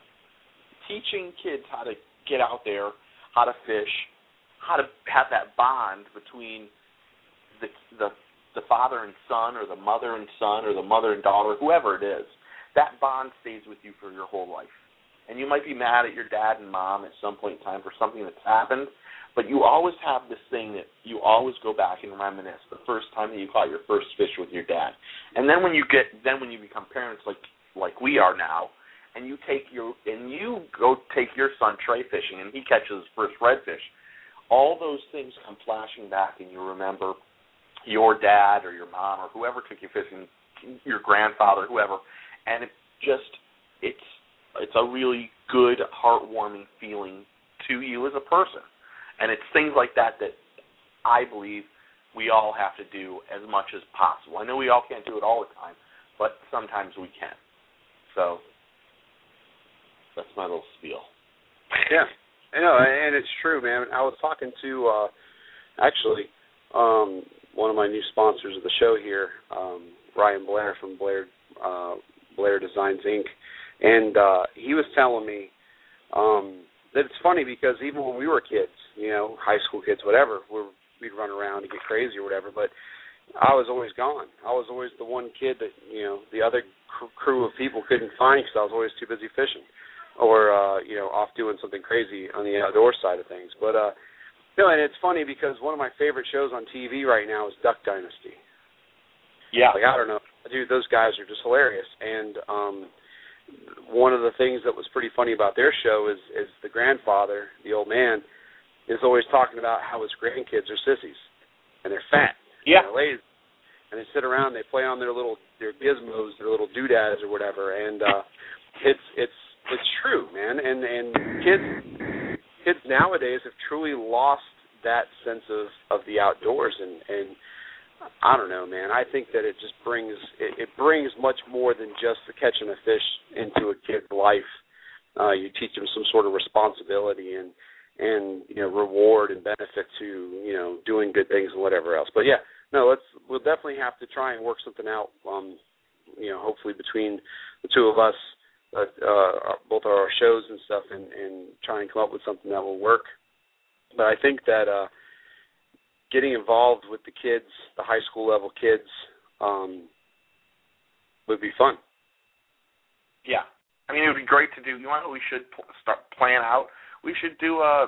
teaching kids how to get out there, how to fish, how to have that bond between the the, the father and son, or the mother and son, or the mother and daughter, whoever it is, that bond stays with you for your whole life. And you might be mad at your dad and mom at some point in time for something that's happened, but you always have this thing that you always go back and reminisce the first time that you caught your first fish with your dad. And then when you get, then when you become parents like like we are now, and you take your and you go take your son Trey fishing, and he catches his first redfish, all those things come flashing back, and you remember your dad or your mom or whoever took you fishing, your grandfather, whoever, and it just it's it's a really good, heartwarming feeling to you as a person. And it's things like that that I believe we all have to do as much as possible. I know we all can't do it all the time, but sometimes we can. So that's my little spiel. Yeah, I know, and it's true, man. I was talking to, uh, actually, um, one of my new sponsors of the show here, um, Ryan Blair from Blair uh, Blair Designs, Incorporated, and uh, he was telling me um, that it's funny because even when we were kids, you know, high school kids, whatever, we're, we'd run around and get crazy or whatever, but I was always gone. I was always the one kid that, you know, the other cr- crew of people couldn't find because I was always too busy fishing or, uh, you know, off doing something crazy on the outdoor side of things. But, uh, you know, and it's funny because one of my favorite shows on T V right now is Duck Dynasty. Yeah. Like, I don't know. Dude, those guys are just hilarious. And um, one of the things that was pretty funny about their show is, is the grandfather, the old man, is always talking about how his grandkids are sissies and they're fat. Yeah. And they're lazy. And they sit around, they play on their little their gizmos, their little doodads or whatever, and uh, it's it's it's true, man. And and kids kids nowadays have truly lost that sense of, of the outdoors, and, and I don't know, man. I think that it just brings it, it brings much more than just the catching a fish into a kid's life. Uh, you teach them some sort of responsibility and and you know reward and benefit to you know doing good things and whatever else. But yeah. No, let's. We'll definitely have to try and work something out. Um, you know, hopefully between the two of us, uh, uh, both our shows and stuff, and, and try and come up with something that will work. But I think that uh, getting involved with the kids, the high school level kids, um, would be fun. Yeah, I mean, it would be great to do. You know what we should pl- start plan out? We should do a.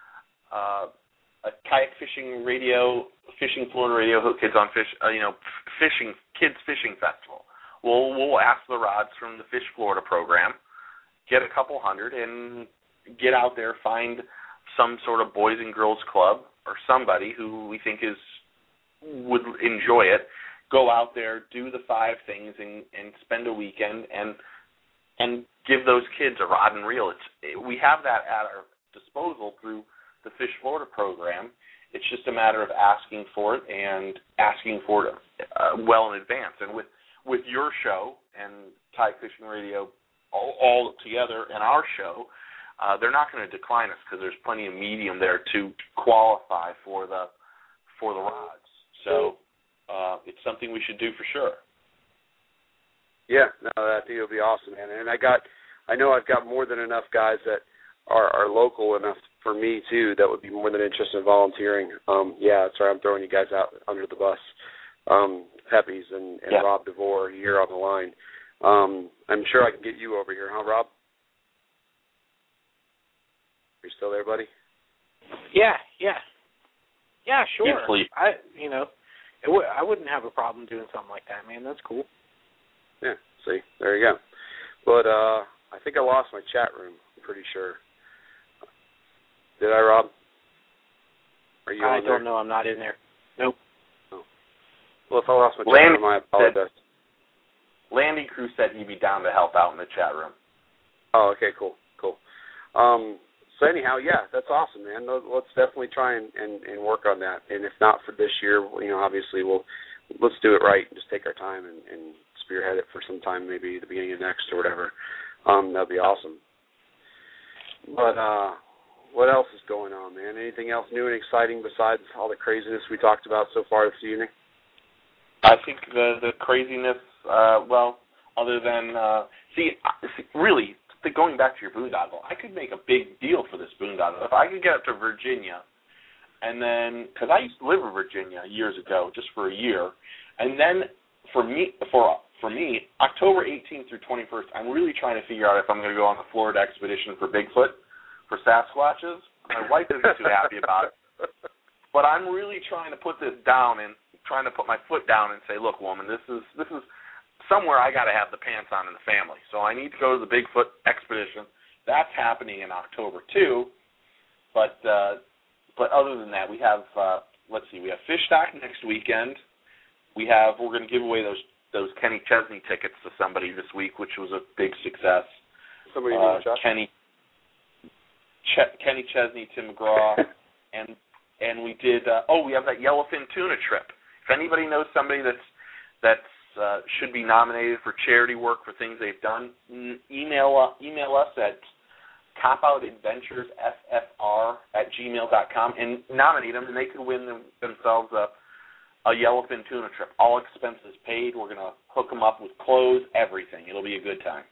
a a kayak fishing radio, fishing Florida radio, hook kids on fish, uh, you know, fishing, kids fishing festival. We'll, we'll ask the rods from the Fish Florida program, get a couple hundred, and get out there, find some sort of boys and girls club or somebody who we think is would enjoy it, go out there, do the five things, and, and spend a weekend and and give those kids a rod and reel. It's we have that at our disposal through the Fish Florida program. It's just a matter of asking for it and asking for it uh, well in advance. And with, with your show and Kayak Fishing Radio all, all together and our show, uh, they're not going to decline us because there's plenty of medium there to qualify for the for the rods. So uh, it's something we should do for sure. Yeah, no, I think it'll be awesome, man. And I got, I know I've got more than enough guys that are, are local enough for me, too, that would be more than interested in volunteering. Um, yeah, sorry, I'm throwing you guys out under the bus. Um, Peppies and, and yeah. Rob DeVore here on the line. Um, I'm sure I can get you over here, huh, Rob? Are you still there, buddy? Yeah, yeah. Yeah, sure. He's asleep. I, you know, it w- I wouldn't have a problem doing something like that, man. That's cool. Yeah, see, there you go. But uh, I think I lost my chat room, I'm pretty sure. Did I, Rob? Are you I on don't there? know. I'm not in there. Nope. Oh. Well, if I lost my chat Landy room, I apologize. Said, Landy Crew said he'd be down to help out in the chat room. Oh, okay, cool, cool. Um, so anyhow, yeah, that's awesome, man. Let's definitely try and, and, and work on that. And if not for this year, you know, obviously we'll let's do it right and just take our time and, and spearhead it for some time, maybe the beginning of next or whatever. Um, that'd be awesome. But uh, what else is going on, man? Anything else new and exciting besides all the craziness we talked about so far this evening? I think the the craziness, uh, well, other than, uh, see, see, really, going back to your boondoggle, I could make a big deal for this boondoggle. If I could get up to Virginia, and then, because I used to live in Virginia years ago, just for a year, and then for me, for for me, October eighteenth through twenty-first, I'm really trying to figure out if I'm going to go on the Florida expedition for Bigfoot, for Sasquatches. My wife isn't too happy about it, but I'm really trying to put this down and trying to put my foot down and say, look, woman, this is this is somewhere I got to have the pants on in the family. So I need to go to the Bigfoot expedition. That's happening in October too. But uh, but other than that, we have uh, let's see, we have Fish Stock next weekend. We have we're going to give away those those Kenny Chesney tickets to somebody this week, which was a big success. Somebody uh, named Chuck? Kenny Ch- Kenny Chesney, Tim McGraw, and and we did. Uh, oh, we have that yellowfin tuna trip. If anybody knows somebody that's that's uh, should be nominated for charity work for things they've done, n- email uh, email us at Cop Out Adventures F F gmail dot com and nominate them, and they could win them, themselves a, a yellowfin tuna trip. All expenses paid. We're going to hook them up with clothes, everything. It'll be a good time.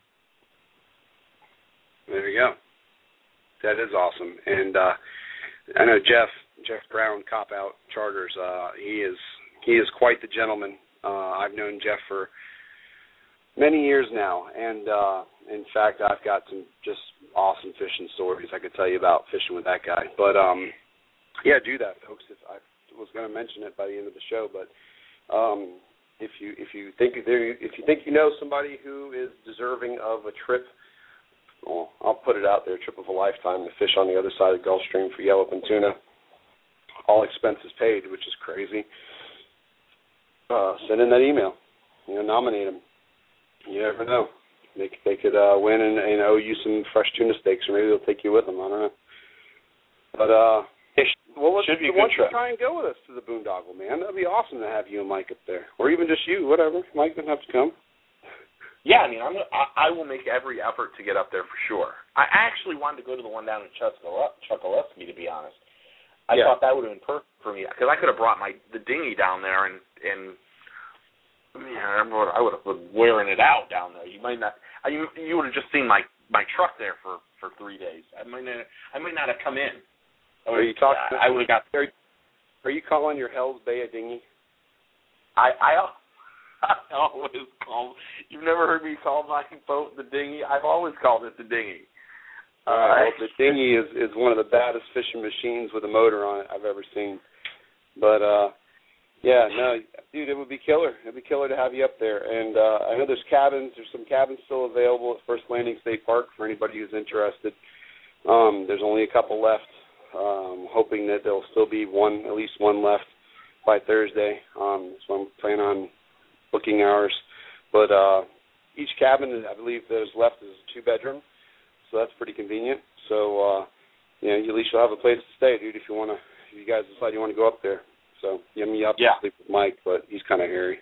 There you go. That is awesome. And uh, I know Jeff, Jeff Brown, Cop Out Charters, uh, he is he is quite the gentleman. Uh, I've known Jeff for many years now, and uh, in fact, I've got some just awesome fishing stories I could tell you about fishing with that guy. But um, yeah, do that, folks. If I was going to mention it by the end of the show, but um, if you if you think there if you think you know somebody who is deserving of a trip, well, I'll put it out there: trip of a lifetime to fish on the other side of the Gulf Stream for yellowfin tuna, all expenses paid, which is crazy. Uh, send in that email. You know, nominate them. You never know. They they could uh, win and, and owe you some fresh tuna steaks, or maybe they'll take you with them. I don't know. But uh, well, let's, should be a why good don't you trip. try and go with us to the Boondoggle, man? That'd be awesome to have you and Mike up there, or even just you, whatever. Mike doesn't have to come. Yeah, I mean, I'm, I, I will make every effort to get up there for sure. I actually wanted to go to the one down in Chokoloskee, to be honest. I yeah. thought that would have been perfect for me, because I could have brought my the dinghy down there and and. Yeah, I would have been wearing it out down there. You might not. You you would have just seen my, my truck there for, for three days. I might not. I might not have come in. Are you talking? I, I would have got. Are, are you calling your Hell's Bay a dinghy? I I, I always call. You've never heard me call my boat the dinghy. I've always called it the dinghy. Uh, well, the dinghy is, is one of the baddest fishing machines with a motor on it I've ever seen. But uh. Yeah, no, dude, it would be killer. It would be killer to have you up there. And uh, I know there's cabins. There's some cabins still available at First Landing State Park for anybody who's interested. Um, there's only a couple left. Um, hoping that there'll still be one, at least one left by Thursday. Um, so I'm planning on booking ours. But uh, each cabin, I believe, that is left is a two-bedroom, so that's pretty convenient. So, uh, you know, at least you'll have a place to stay, dude, if you want to. If you guys decide you want to go up there. So, yeah, me up yeah. to sleep with Mike, but he's kind of hairy.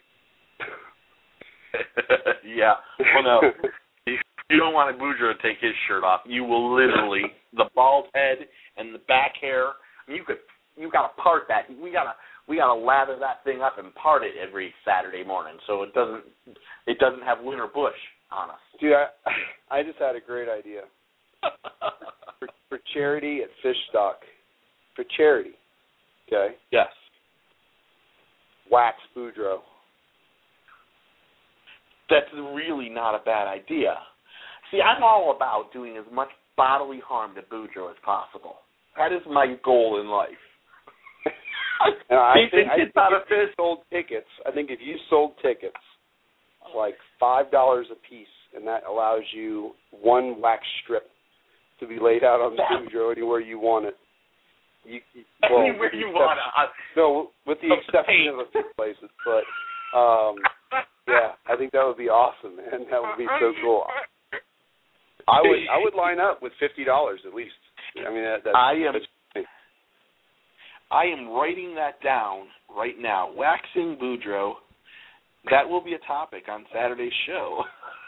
yeah. Well, no. If you don't want Boudreaux to take his shirt off, you will literally, the bald head and the back hair, I mean, you could, you got to part that. We got to, we got to lather that thing up and part it every Saturday morning so it doesn't, it doesn't have winter bush on us. Dude, I, I just had a great idea. for, for charity at Fish Stock. For charity. Okay? Yes. Wax Boudreaux. That's really not a bad idea. See, I'm all about doing as much bodily harm to Boudreaux as possible. That is my goal in life. and I he think, thinks I it's think not if a you fish. sold tickets, I think if you sold tickets, like five dollars a piece, and that allows you one wax strip to be laid out on Boudreaux anywhere you want it. You, you, well, anywhere you want it. No, with the exception of a few places, but um, yeah, I think that would be awesome, man. That would be so cool. I would I would line up with fifty dollars at least. I mean, that, that's, I am. That's, I am writing that down right now. Waxing Boudreaux. That will be a topic on Saturday's show.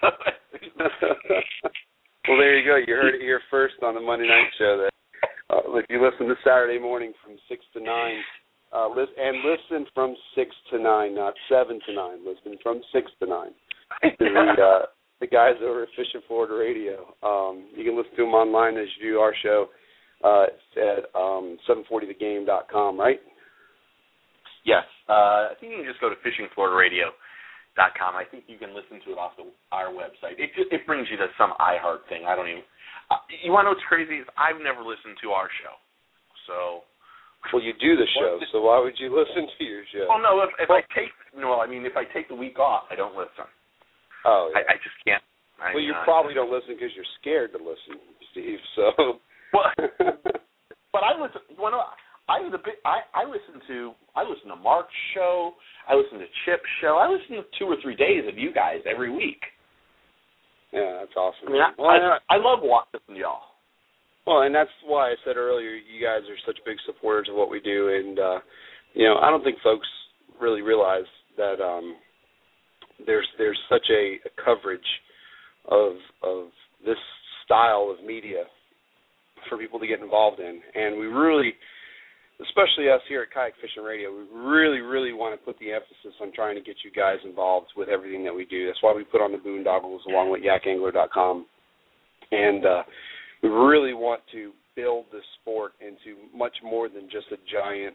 Well, there you go. You heard it here first on the Monday night show. That uh, if you listen to Saturday morning from six to nine, uh, listen, and listen from six to nine, not seven to nine. Listen from six to nine. To the uh, the guys over at Fishing Florida Radio. Um, you can listen to them online as you do our show uh, at um, seven forty the game dot com, right? Yes. Uh, I think you can just go to fishing florida radio dot com. I think you can listen to it off the, our website. It just, it brings you to some iHeart thing. I don't even. Uh, you want to know what's crazy? Is I've never listened to our show. So. Well, you do the show, so why would you listen to your show? Well, no. If, if I take no, I mean if I take the week off, I don't listen. Oh, yeah. I, I just can't. I, well, you uh, probably don't listen because you're scared to listen, Steve. So. Well, but I listen. You want to? I was a bit. I, I listen to. I listen to Mark's show. I listen to Chip's show. I listen to two or three days of you guys every week. Yeah, that's awesome. I mean, I, well, I, I love watching y'all. Well, and that's why I said earlier, you guys are such big supporters of what we do, and uh, you know, I don't think folks really realize that um, there's there's such a, a coverage of of this style of media for people to get involved in. And we really, especially us here at Kayak Fishing Radio, we really, really want to put the emphasis on trying to get you guys involved with everything that we do. That's why we put on the Boondoggles along with yak angler dot com. And uh, we really want to build this sport into much more than just a giant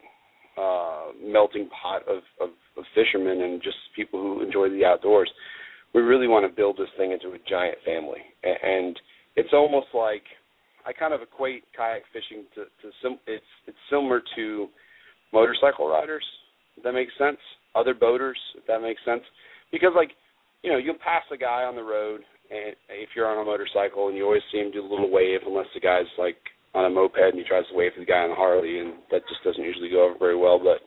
uh, melting pot of, of, of fishermen and just people who enjoy the outdoors. We really want to build this thing into a giant family. And it's almost like, I kind of equate kayak fishing to, to sim, it's it's similar to motorcycle riders, if that makes sense, other boaters, if that makes sense. Because, like, you know, you'll pass a guy on the road, and if you're on a motorcycle, and you always see him do a little wave, unless the guy's, like, on a moped and he tries to wave to the guy on the Harley, and that just doesn't usually go over very well. But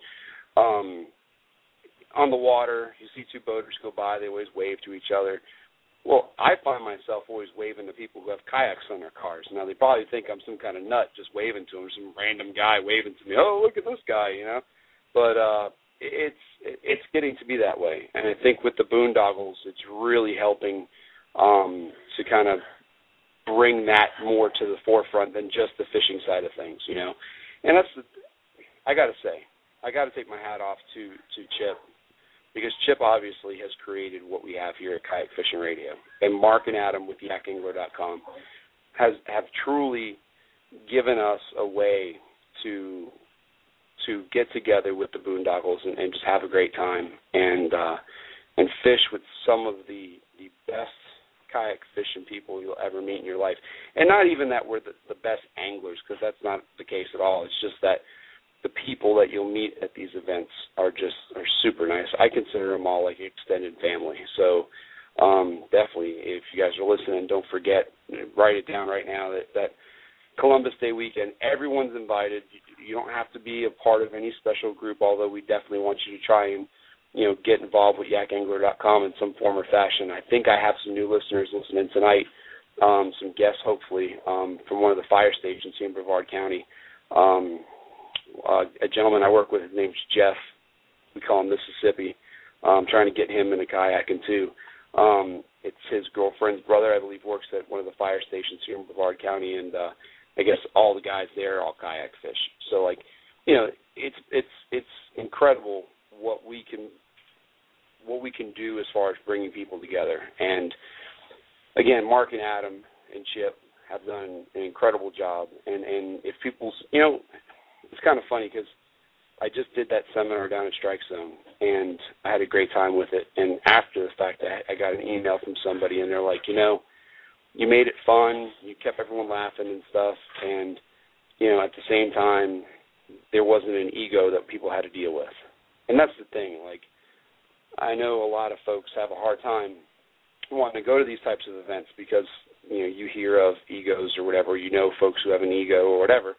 um, on the water, you see two boaters go by, they always wave to each other. Well, I find myself always waving to people who have kayaks on their cars. Now, they probably think I'm some kind of nut just waving to them, some random guy waving to me. Oh, look at this guy, you know. But uh, it's it's getting to be that way. And I think with the Boondoggles, it's really helping um, to kind of bring that more to the forefront than just the fishing side of things, you know. And that's, the, I got to say, I got to take my hat off to, to Chip, because Chip obviously has created what we have here at Kayak Fishing Radio. And Mark and Adam with yak angler dot com has have truly given us a way to to get together with the Boondoggles and, and just have a great time and uh, and fish with some of the, the best kayak fishing people you'll ever meet in your life. And not even that we're the, the best anglers, because that's not the case at all. It's just that the people that you'll meet at these events are just are super nice. I consider them all like extended family. So um, definitely, if you guys are listening, don't forget, write it down right now, that, that Columbus Day weekend, everyone's invited. You, you don't have to be a part of any special group, although we definitely want you to try and, you know, get involved with yak angler dot com in some form or fashion. I think I have some new listeners listening tonight, um, some guests hopefully um, from one of the fire stations here in Brevard County. Um, uh, a gentleman I work with, his name's Jeff. We call him Mississippi. I'm trying to get him into kayaking too. Um, it's his girlfriend's brother, I believe, works at one of the fire stations here in Brevard County, and uh, I guess all the guys there all kayak fish. So, like, you know, it's it's it's incredible what we can what we can do as far as bringing people together. And again, Mark and Adam and Chip have done an incredible job. And and if people's, you know, it's kind of funny because I just did that seminar down at Strike Zone, and I had a great time with it. And after the fact, I, I got an email from somebody, and they're like, you know, you made it fun, you kept everyone laughing and stuff, and, you know, at the same time, there wasn't an ego that people had to deal with. And that's the thing. Like, I know a lot of folks have a hard time wanting to go to these types of events because, you know, you hear of egos or whatever, you know folks who have an ego or whatever.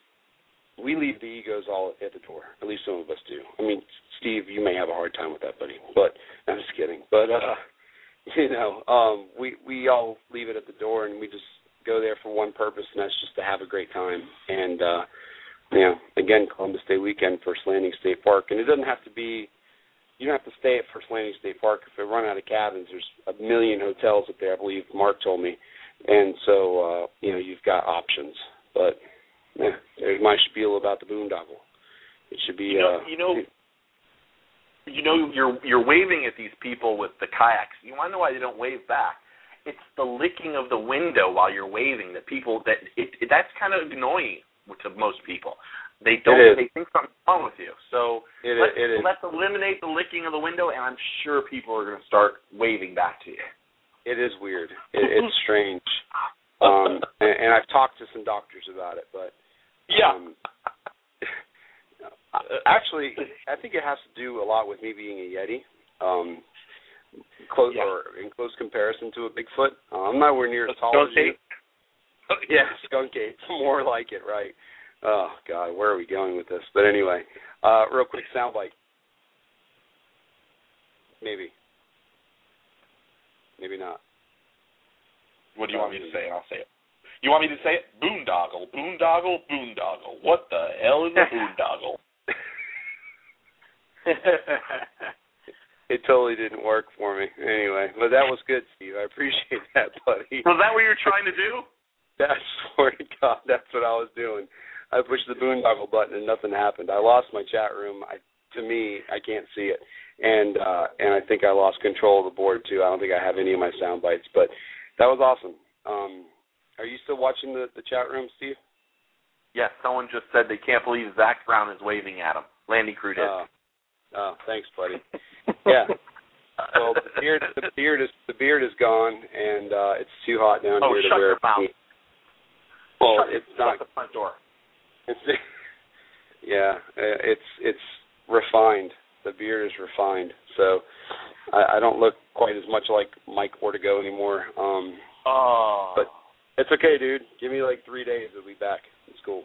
We leave the egos all at the door. At least some of us do. I mean, Steve, you may have a hard time with that, buddy. But I'm just kidding. But, uh, you know, um, we, we all leave it at the door, and we just go there for one purpose, and that's just to have a great time. And, uh, you know, again, Columbus Day weekend, First Landing State Park. And it doesn't have to be, you don't have to stay at First Landing State Park. If they run out of cabins, there's a million hotels up there, I believe Mark told me. And so, uh, you know, you've got options. But, yeah, there's my spiel about the boondoggle. It should be, you know, uh, you know, you know, you're you're waving at these people with the kayaks. You want to know why they don't wave back? It's the licking of the window while you're waving that people that it, it that's kind of annoying to most people. They don't. They think something's wrong with you. So it let's, is, it is. let's eliminate the licking of the window, and I'm sure people are going to start waving back to you. It is weird. It, it's strange. Um, and, and I've talked to some doctors about it, but yeah. Um, actually, I think it has to do a lot with me being a Yeti, um, close yeah. or in close comparison to a Bigfoot. Uh, I'm nowhere near as tall as you. Yeah, skunk ape. More like it, right? Oh God, where are we going with this? But anyway, uh, real quick soundbite. Maybe. Maybe not. What do you want me to say? I'll say it. You want me to say it? Boondoggle, boondoggle, boondoggle. What the hell is a boondoggle? It totally didn't work for me. Anyway, but that was good, Steve. I appreciate that, buddy. Was that what you were trying to do? I swear to God, that's what I was doing. I pushed the boondoggle button and nothing happened. I lost my chat room. I, to me, I can't see it, and uh, and I think I lost control of the board too. I don't think I have any of my sound bites, but that was awesome. Um, are you still watching the, the chat room, Steve? Yes, someone just said they can't believe Zach Brown is waving at him. Landy Crew did. Uh, oh, thanks, buddy. Yeah. Well, the beard, the beard is the beard is gone, and uh, it's too hot down oh, here to shut wear. Your mouth. Well, shut it's not the front door. It's yeah, it's it's refined. The beard is refined, so I, I don't look quite as much like Mike Ortego anymore. Um, oh. But it's okay, dude. Give me like three days, I'll be back. It's cool.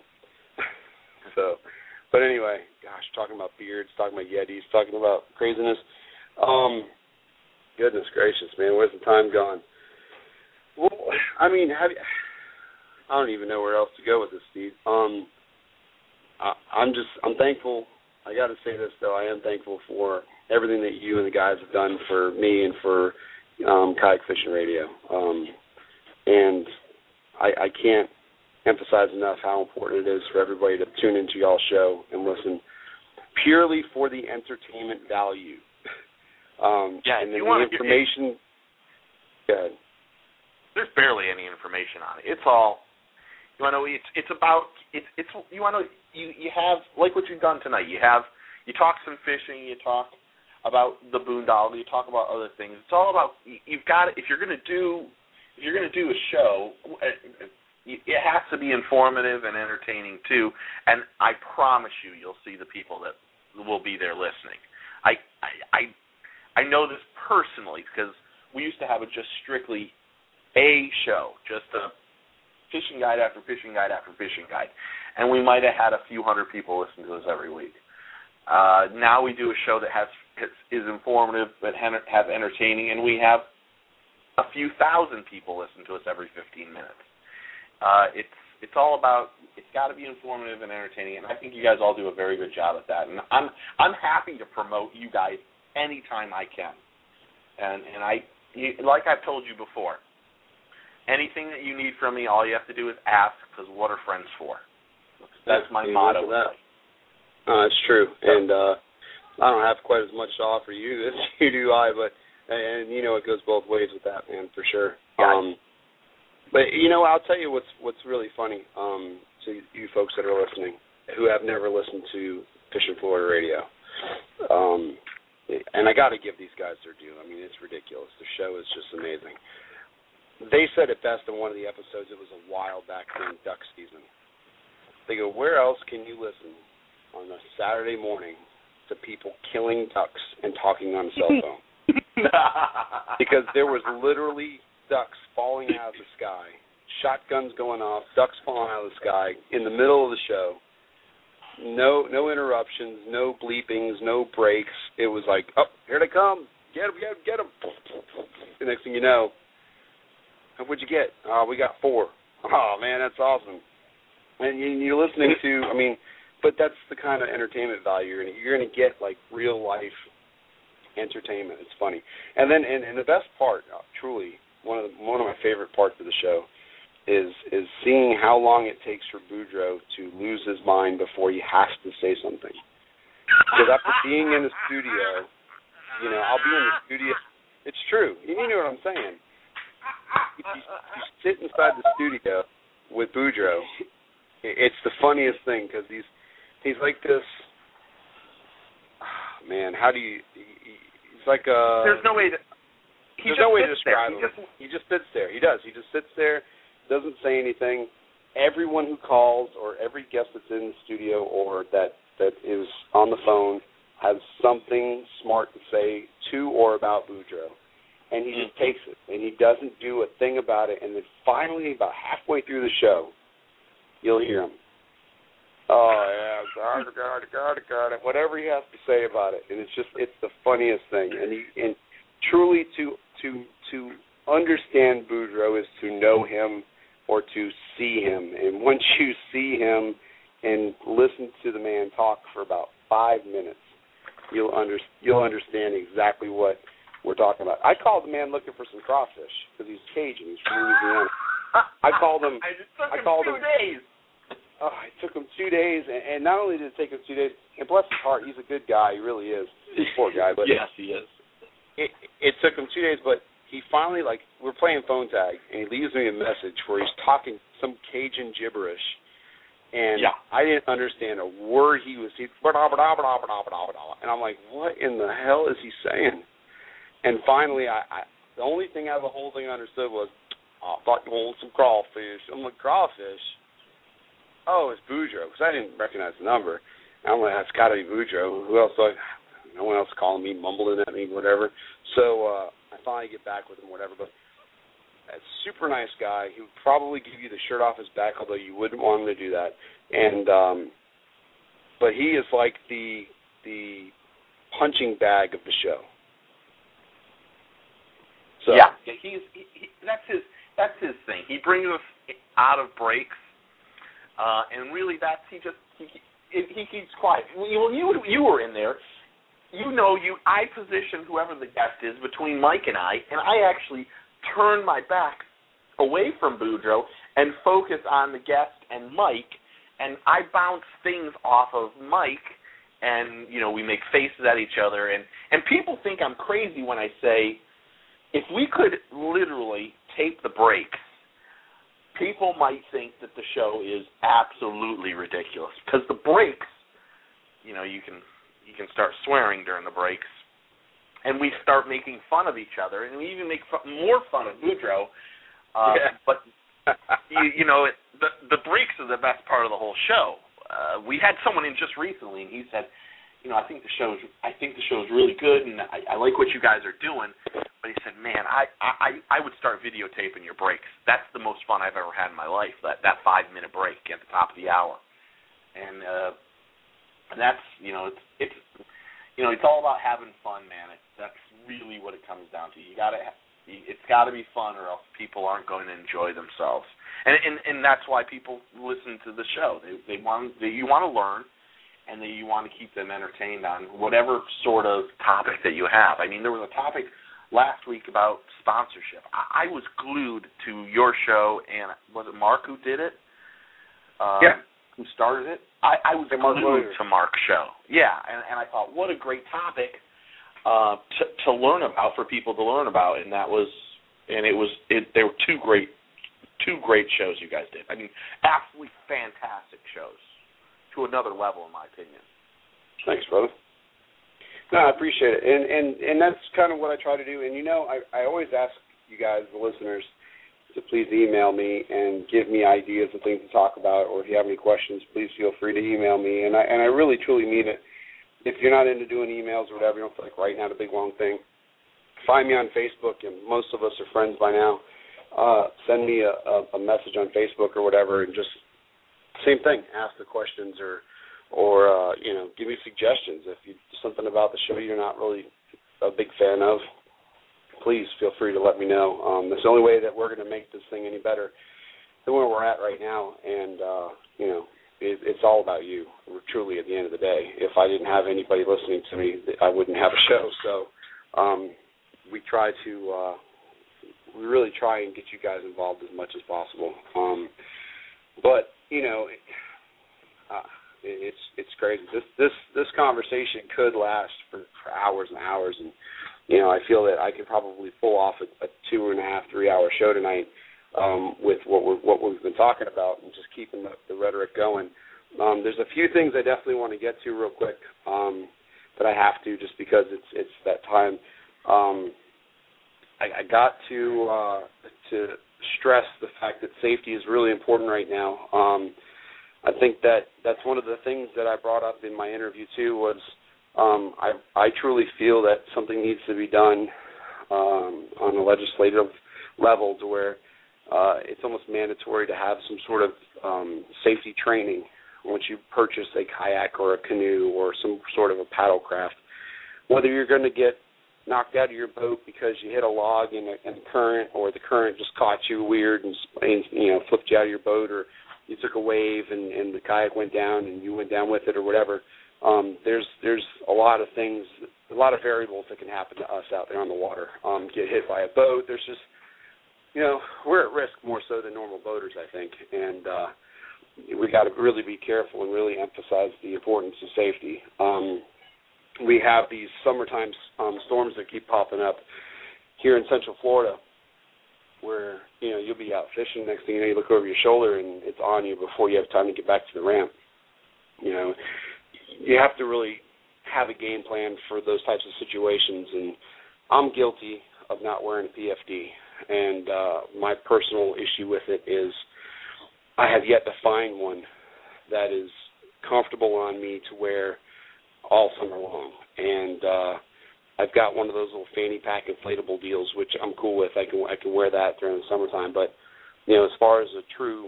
So, but anyway, gosh, talking about beards, talking about Yetis, talking about craziness. Um, goodness gracious, man, where's the time gone? Well, I mean, have you, I don't even know where else to go with this, Steve. Um, I, I'm just, I'm thankful. I got to say this though, I am thankful for everything that you and the guys have done for me and for um, Kayak Fishing Radio. Um, and I, I can't emphasize enough how important it is for everybody to tune into y'all's show and listen purely for the entertainment value. Um, yeah, and then you the want information. Go ahead. There's barely any information on it. It's all you want to know. It's it's about it's it's you want to you you have like what you've done tonight. You have you talk some fishing. You talk about the boondoggle. You talk about other things. It's all about you've got if you're gonna do if you're gonna do a show. It has to be informative and entertaining too. And I promise you, you'll see the people that will be there listening. I I I, I know this personally because we used to have a just strictly a show, just a fishing guide after fishing guide after fishing guide, and we might have had a few hundred people listen to us every week. Uh, now we do a show that has is informative but has entertaining, and we have a few thousand people listen to us every fifteen minutes. Uh, it's it's all about it's got to be informative and entertaining, and I think you guys all do a very good job at that. And I'm I'm happy to promote you guys anytime I can. And and I you, like I've told you before, anything that you need from me, all you have to do is ask, because what are friends for? That's my yeah, motto. That. Uh, it's true, and uh, I don't have quite as much to offer you as you do I, but and you know it goes both ways with that, man, for sure. Yeah. Um, But, you know, I'll tell you what's what's really funny um, to you folks that are listening who have never listened to Fishing Florida Radio. Um, and I got to give these guys their due. I mean, it's ridiculous. The show is just amazing. They said it best in one of the episodes. It was a while back during duck season. They go, where else can you listen on a Saturday morning to people killing ducks and talking on a cell phone? Because there was literally ducks falling out of the sky, shotguns going off, ducks falling out of the sky in the middle of the show. No no interruptions, no bleepings, no breaks. It was like, oh, here they come. Get them, get them, get them. The next thing you know, what'd you get? Oh, we got four. Oh, man, that's awesome. And you're listening to, I mean, but that's the kind of entertainment value you're going to, you're going to get, like, real-life entertainment. It's funny. And then, and, and the best part, uh, truly, One of the, one of my favorite parts of the show is is seeing how long it takes for Boudreaux to lose his mind before he has to say something. Because after being in the studio, you know, I'll be in the studio. It's true. You know what I'm saying. You, you, you sit inside the studio with Boudreaux. It's the funniest thing because he's he's like this. Oh, man, how do you? He's like a. There's no way to. He There's no way to He describe him. just, he just sits there. He does. He just sits there, doesn't say anything. Everyone who calls or every guest that's in the studio or that, that is on the phone has something smart to say to or about Boudreaux. And he just takes it, and he doesn't do a thing about it. And then finally, about halfway through the show, you'll hear him. Oh, yeah, guard, guard, guard, guard, whatever he has to say about it. And it's just, it's the funniest thing. And he, and truly to to to understand Boudreaux is to know him or to see him. And once you see him and listen to the man talk for about five minutes, you'll under, you'll understand exactly what we're talking about. I called the man looking for some crawfish because he's Cajun. He's from Louisiana. I called him. I just took I him called two him, days. Oh, it took him two days, and, and not only did it take him two days, and bless his heart, he's a good guy. He really is. Poor guy, but yes, he is. It, it took him two days, but he finally, like, we're playing phone tag, and he leaves me a message where he's talking some Cajun gibberish, and yeah. I didn't understand a word he was. He, and I'm like, what in the hell is he saying? And finally, I, I the only thing out of the whole thing I understood was, oh, I thought you wanted some crawfish. I'm like, crawfish? Oh, it's Boudreaux, because I didn't recognize the number. And I'm like, that's got to be Boudreaux. Who else? Like, no one else calling me, mumbling at me, whatever. So uh, I finally get back with him, whatever. But a super nice guy. He would probably give you the shirt off his back, although you wouldn't want him to do that. And um, but he is like the the punching bag of the show. So yeah, he's he, he, that's his that's his thing. He brings us out of breaks, uh, and really, that's he just he, he, he keeps quiet. Well, you you were in there. You know, you I positioned whoever the guest is between Mike and I, and I actually turned my back away from Boudreaux and focus on the guest and Mike, and I bounce things off of Mike, and you know we make faces at each other, and and people think I'm crazy when I say, if we could literally tape the breaks, people might think that the show is absolutely ridiculous, because the breaks, you know, you can you can start swearing during the breaks, and we start making fun of each other, and we even make fun, more fun of Boudreaux. Uh, yeah. But you, you know, it, the the breaks are the best part of the whole show. Uh, we had someone in just recently, and he said, you know, I think the show's I think the show's really good, and I, I like what you guys are doing. But he said, man, I, I I would start videotaping your breaks. That's the most fun I've ever had in my life. That that five minute break at the top of the hour, and uh, and that's you know it's it's you know it's all about having fun, man. It, that's really what it comes down to. You gotta it's got to be fun, or else people aren't going to enjoy themselves. And and and that's why people listen to the show. They they want they, you want to learn. And that you want to keep them entertained on whatever sort of topic that you have. I mean, there was a topic last week about sponsorship. I, I was glued to your show, and was it Mark who did it? Uh, yeah. Who started it? I, I was hey, Mark glued Williams. to Mark's show. Yeah, and, and I thought, what a great topic uh, to, to learn about, for people to learn about, and that was, and it was, it, there were two great, two great shows you guys did. I mean, absolutely fantastic shows. To another level, in my opinion. Thanks, brother. No, I appreciate it, and and and that's kind of what I try to do. And you know, I I always ask you guys, the listeners, to please email me and give me ideas of things to talk about, or if you have any questions, please feel free to email me. And I and I really truly mean it. If you're not into doing emails or whatever, you don't feel like writing out a big long thing, find me on Facebook, and most of us are friends by now. Uh, send me a, a, a message on Facebook or whatever, and just same thing, ask the questions, or, or uh, you know, give me suggestions. If you something about the show you're not really a big fan of, please feel free to let me know. Um, that's the only way that we're going to make this thing any better than where we're at right now. And, uh, you know, it, it's all about you, truly, at the end of the day. If I didn't have anybody listening to me, I wouldn't have a show. So um, we try to, uh, we really try and get you guys involved as much as possible. Um, but, you know, uh, it's it's crazy. This this this conversation could last for, for hours and hours, and you know, I feel that I could probably pull off a, a two and a half, three hour show tonight um, with what we're what we've been talking about, and just keeping the, the rhetoric going. Um, there's a few things I definitely want to get to real quick um, that I have to, just because it's it's that time. Um, I, I got to uh, to. stress the fact that safety is really important right now. Um, I think that that's one of the things that I brought up in my interview too, was um, I, I truly feel that something needs to be done um, on a legislative level to where uh, it's almost mandatory to have some sort of um, safety training once you purchase a kayak or a canoe or some sort of a paddle craft. Whether you're going to get knocked out of your boat because you hit a log in, a, in the current, or the current just caught you weird and, and you know flipped you out of your boat, or you took a wave and, and the kayak went down and you went down with it, or whatever. Um, there's there's a lot of things, a lot of variables that can happen to us out there on the water. Um, get hit by a boat. There's just you know, we're at risk more so than normal boaters, I think, and uh, we got to really be careful and really emphasize the importance of safety. Um, we have these summertime um, storms that keep popping up here in Central Florida, where, you know, you'll be out fishing, next thing you know, you look over your shoulder and it's on you before you have time to get back to the ramp. You know, you have to really have a game plan for those types of situations, and I'm guilty of not wearing a P F D, and uh, my personal issue with it is I have yet to find one that is comfortable on me to wear all summer long, and uh, I've got one of those little fanny pack inflatable deals, which I'm cool with. I can I can wear that during the summertime, but you know, as far as a true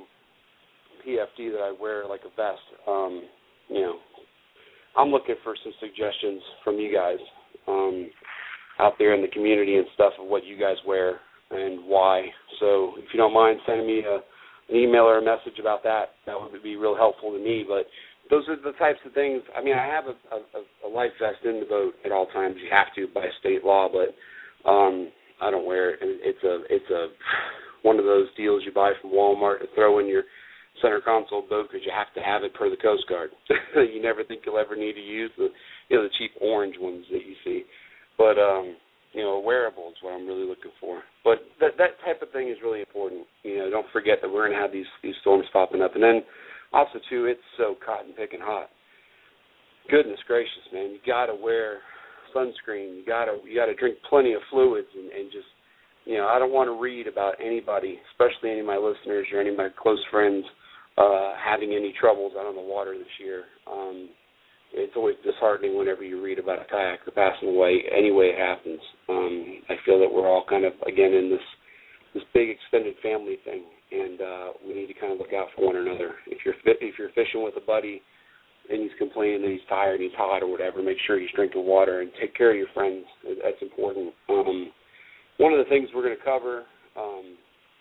P F D that I wear like a vest, um, you know, I'm looking for some suggestions from you guys um, out there in the community and stuff of what you guys wear and why. So if you don't mind sending me a, an email or a message about that, that would be real helpful to me. But those are the types of things. I mean, I have a, a, a life vest in the boat at all times. You have to by state law, but um, I don't wear it. It's a it's a one of those deals you buy from Walmart to throw in your center console boat because you have to have it per the Coast Guard. You never think you'll ever need to use the, you know, the cheap orange ones that you see. But, um, you know, a wearable is what I'm really looking for. But that that type of thing is really important. You know, don't forget that we're going to have these, these storms popping up. And then also, too, it's so cotton picking hot. Goodness gracious, man. You got to wear sunscreen. You got to you got to drink plenty of fluids and, and just, you know, I don't want to read about anybody, especially any of my listeners or any of my close friends, uh, having any troubles out on the water this year. Um, it's always disheartening whenever you read about a kayaker passing away any way it happens. Um, I feel that we're all kind of, again, in this this big extended family thing, and uh, we need to kind of look out for one another. If you're fi- if you're fishing with a buddy and he's complaining that he's tired, he's hot or whatever, make sure he's drinking water and take care of your friends. That's important. Um, one of the things we're going to cover um,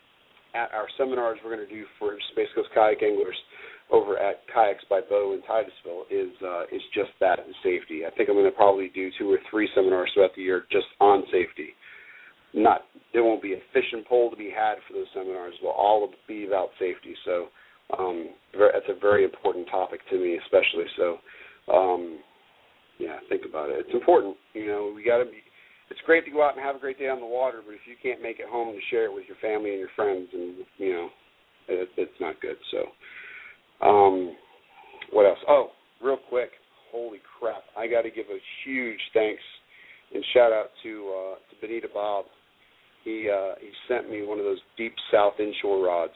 at our seminars we're going to do for Space Coast kayak anglers over at Kayaks by Bo in Titusville is uh, is just that, safety. I think I'm going to probably do two or three seminars throughout the year just on safety. Not there won't be a fishing pole to be had for those seminars. Will all be about safety. So um, that's a very important topic to me, especially. So um, yeah, think about it. It's important. You know, we got to be. It's great to go out and have a great day on the water, but if you can't make it home to share it with your family and your friends, and you know, it, it's not good. So, um, what else? Oh, real quick, holy crap! I got to give a huge thanks and shout out to uh, to Benita Bob. He uh, he sent me one of those Deep South inshore rods.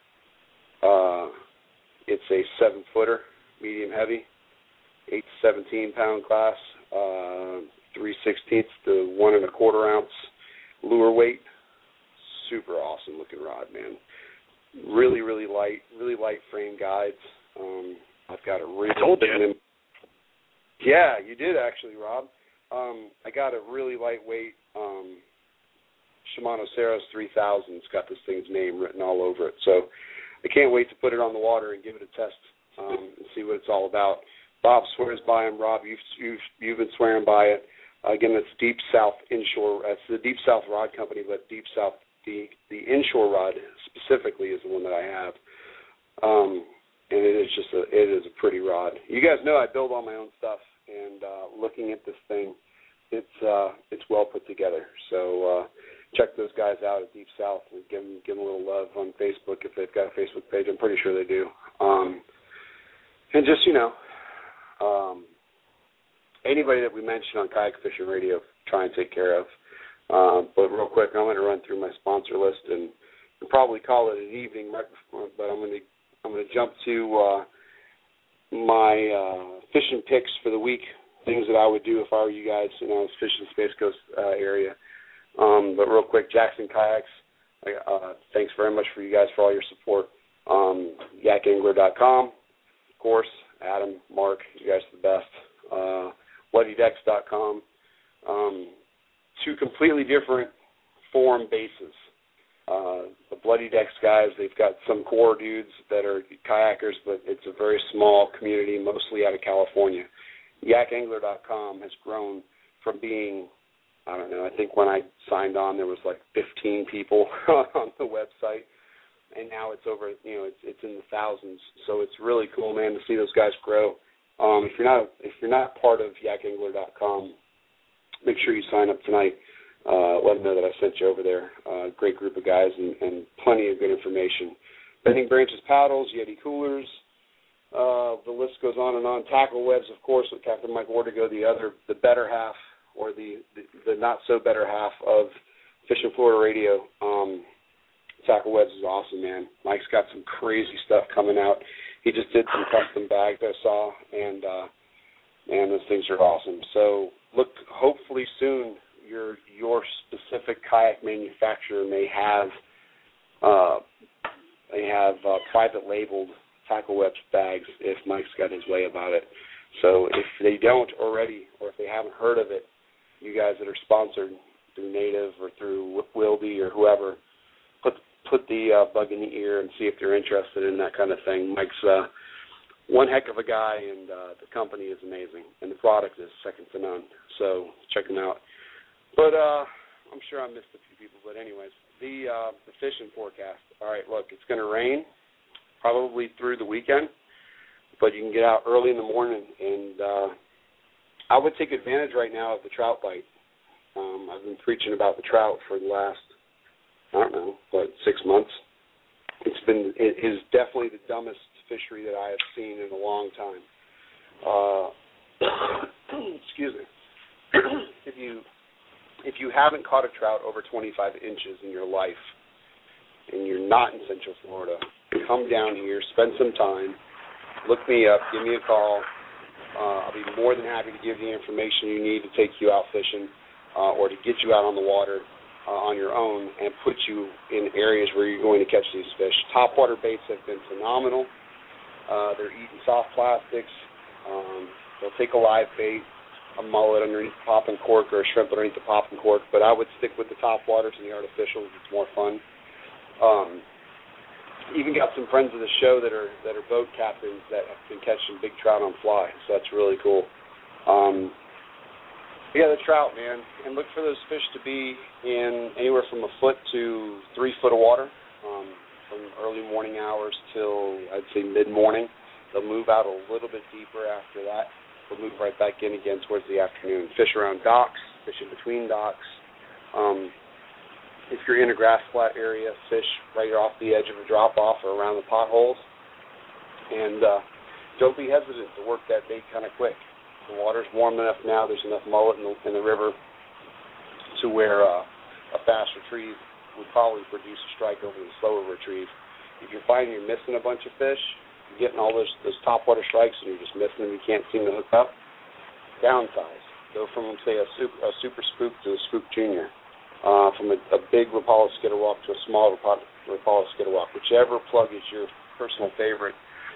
Uh, it's a seven footer, medium heavy, eight to seventeen pound class. Uh, three sixteenths to one and a quarter ounce lure weight. Super awesome looking rod, man. Really, really light, really light frame guides. Um, I've got a really I told you. Yeah, you did actually, Rob. Um, I got a really lightweight um, Shimano Saros three thousand. It's got this thing's name written all over it. So I can't wait to put it on the water and give it a test um, and see what it's all about. Bob swears by him. Rob, you've, you've, you've been swearing by it. Uh, again, that's Deep South Inshore. That's the Deep South Rod Company, but Deep South, the, the inshore rod specifically is the one that I have. Um, and it is just a, it is a pretty rod. You guys know I build all my own stuff, and uh, looking at this thing, it's uh, it's well put together. So uh, check those guys out at Deep South and give them, give them a little love on Facebook if they've got a Facebook page. I'm pretty sure they do. Um, and just, you know, um, anybody that we mention on Kayak Fishing Radio, try and take care of. Um, but real quick, I'm going to run through my sponsor list and, and probably call it an evening. Right before, but I'm going to I'm going to jump to uh, my uh, fishing picks for the week. Things that I would do if I were you guys and I was fishing the Space Coast uh, area. Um, but real quick, Jackson Kayaks. Uh, thanks very much for you guys for all your support. Um, yak angler dot com, of course. Adam, Mark, you guys are the best. Uh, bloody decks dot com. Um, two completely different form bases. Uh, the Bloody Decks guys, they've got some core dudes that are kayakers, but it's a very small community, mostly out of California. yak angler dot com has grown from being I don't know, I think when I signed on there was like fifteen people on the website, and now it's over, you know, it's it's in the thousands. So it's really cool, man, to see those guys grow. Um, if you're not if you're not part of yak angler dot com, make sure you sign up tonight. Uh, let them know that I sent you over there. Uh, great group of guys and, and plenty of good information. Bending Branches paddles, Yeti coolers. Uh, the list goes on and on. Tackle webs, of course, with Captain Mike Wardigo, the other, the better half, or the, the, the not so better half of Fishing Florida Radio. Um, tackle webs is awesome, man. Mike's got some crazy stuff coming out. He just did some custom bags I saw, and uh, man, those things are awesome. So look, hopefully soon, your your specific kayak manufacturer may have uh, they have uh, private labeled tackle webs bags if Mike's got his way about it. So if they don't already, or if they haven't heard of it, you guys that are sponsored through Native or through Wildy or whoever, put put the uh, bug in the ear and see if they're interested in that kind of thing. Mike's uh, one heck of a guy, and uh, the company is amazing, and the product is second to none. So check them out. But uh, I'm sure I missed a few people. But anyways, the uh, the fishing forecast. All right, look, it's going to rain probably through the weekend, but you can get out early in the morning. And uh, I would take advantage right now of the trout bite. Um, I've been preaching about the trout for the last, I don't know, what, six months. It's been, it is definitely the dumbest fishery that I have seen in a long time. Uh, excuse me. if you if you haven't caught a trout over twenty-five inches in your life, and you're not in Central Florida, come down here, spend some time, look me up, give me a call. Uh, I'll be more than happy to give you the information you need to take you out fishing uh, or to get you out on the water uh, on your own and put you in areas where you're going to catch these fish. Topwater baits have been phenomenal. Uh, they're eating soft plastics. Um, they'll take a live bait, a mullet underneath the popping cork or a shrimp underneath the popping cork, but I would stick with the topwaters and the artificials. It's more fun. Um, even got some friends of the show that are that are boat captains that have been catching big trout on fly, so that's really cool. Um, yeah, the trout, man, and look for those fish to be in anywhere from a foot to three foot of water, um, from early morning hours till I'd say mid-morning. They'll move out a little bit deeper after that. They'll move right back in again towards the afternoon. Fish around docks, fish in between docks. Um, If you're in a grass flat area, fish right off the edge of a drop-off or around the potholes. And uh, don't be hesitant to work that bait kind of quick. The water's warm enough now. There's enough mullet in the, in the river to where uh, a fast retrieve would probably produce a strike over the slower retrieve. If you're finding you're missing a bunch of fish, you're getting all those, those topwater strikes and you're just missing them, you can't seem to hook up, downsize. Go from, say, a super, a super spook to a spook junior. Uh, from a, a big Rapala skitterwalk to a small Rapala skitterwalk, whichever plug is your personal favorite,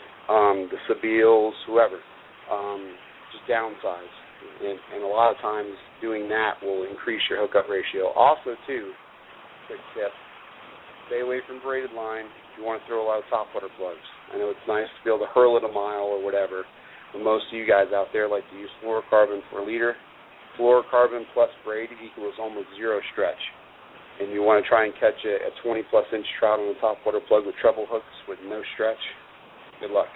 um, the Sabiles, whoever, um, just downsize. And, and a lot of times doing that will increase your hookup ratio. Also, too, quick tip, stay away from braided line if you want to throw a lot of topwater plugs. I know it's nice to be able to hurl it a mile or whatever, but most of you guys out there like to use fluorocarbon for a leader. Fluorocarbon plus braid equals almost zero stretch. And you want to try and catch a, a twenty-plus inch trout on a topwater plug with treble hooks with no stretch, good luck.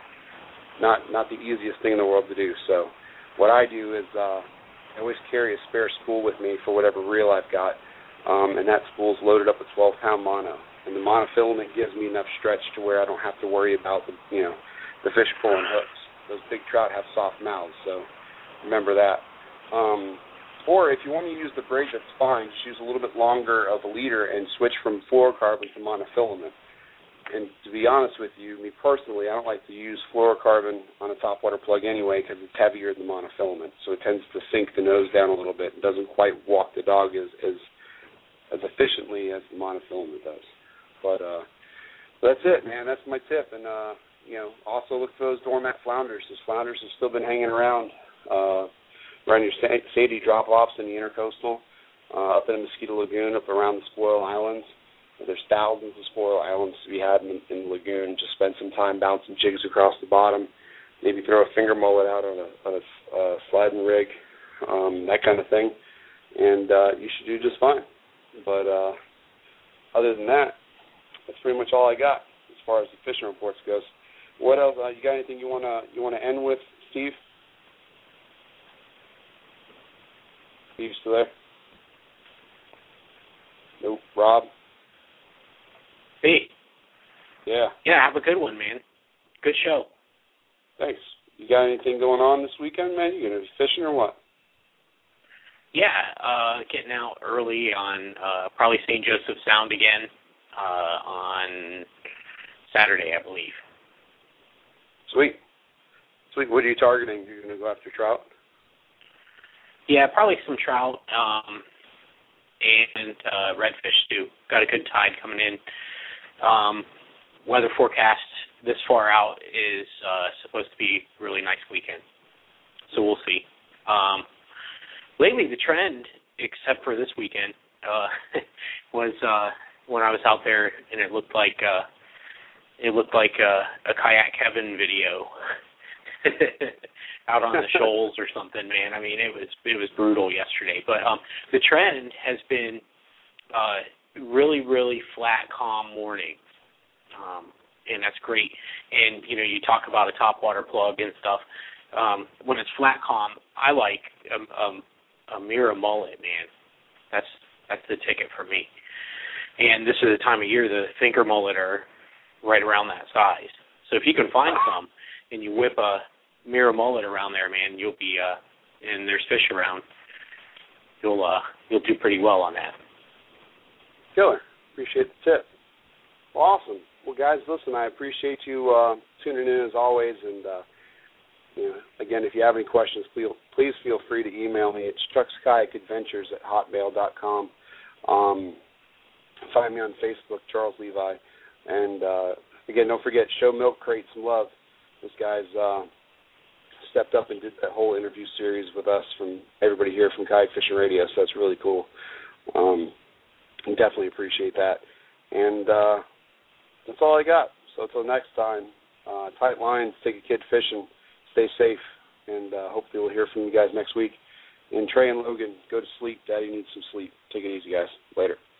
Not not the easiest thing in the world to do. So what I do is uh, I always carry a spare spool with me for whatever reel I've got, um, and that spool's loaded up with twelve pound mono. And the monofilament gives me enough stretch to where I don't have to worry about the, you know, the fish pulling hooks. Those big trout have soft mouths, so remember that. Um, or if you want to use the braid, that's fine. Just use a little bit longer of a leader and switch from fluorocarbon to monofilament. And to be honest with you, me personally, I don't like to use fluorocarbon on a topwater plug anyway because it's heavier than monofilament. So it tends to sink the nose down a little bit. It doesn't quite walk the dog as as, as efficiently as the monofilament does. But uh, that's it, man. That's my tip. And, uh, you know, also look for those doormat flounders. Those flounders have still been hanging around. Uh, around your Sadie drop-offs in the intercoastal, uh, up in the Mosquito Lagoon, up around the Spoil Islands. There's thousands of Spoil Islands to be had in, in the lagoon. Just spend some time bouncing jigs across the bottom. Maybe throw a finger mullet out on a, on a uh, sliding rig, um, that kind of thing. and uh, you should do just fine. But uh, other than that, that's pretty much all I got as far as the fishing reports goes. What else? Uh, you got anything you wanna you wanna end with, Steve? Steve still there? Nope. Rob? Hey. Yeah. Yeah, have a good one, man. Good show. Thanks. You got anything going on this weekend, man? You gonna be fishing or what? Yeah, uh, getting out early on uh, probably Saint Joseph Sound again uh, on Saturday, I believe. Sweet. Sweet. What are you targeting? You're gonna go after trout? Yeah, probably some trout um, and uh, redfish too. Got a good tide coming in. Um, weather forecast this far out is uh, supposed to be a really nice weekend, so we'll see. Um, lately, the trend, except for this weekend, uh, was uh, when I was out there and it looked like uh, it looked like uh, a Kayak Heaven video out on the shoals or something. Man, I mean, it was it was brutal yesterday. But um, the trend has been uh, really, really flat, calm mornings. Um, and that's great. And, you know, you talk about a topwater plug and stuff. Um, when it's flat calm, I like a, a, a Mira mullet, man. That's that's the ticket for me. And this is the time of year the thinker mullet are right around that size. So if you can find some and you whip a Mira mullet around there, man, you'll be, uh, and there's fish around, you'll uh, you'll do pretty well on that. Killer. Appreciate the tip. Awesome. Well, guys, listen, I appreciate you uh, tuning in as always. And, uh, you know, again, if you have any questions, please, please feel free to email me. It's Trucks Kayak Adventures at hotmail dot com. Um, find me on Facebook, Charles Levi. And, uh, again, don't forget, show Milk Crate some love. This guy's uh, stepped up and did that whole interview series with us from everybody here from Kayak Fishing Radio, so that's really cool. Um, definitely appreciate that. And, uh, that's all I got. So until next time, uh, tight lines, take a kid fishing, stay safe, and uh, hopefully we'll hear from you guys next week. And Trey and Logan, go to sleep. Daddy needs some sleep. Take it easy, guys. Later.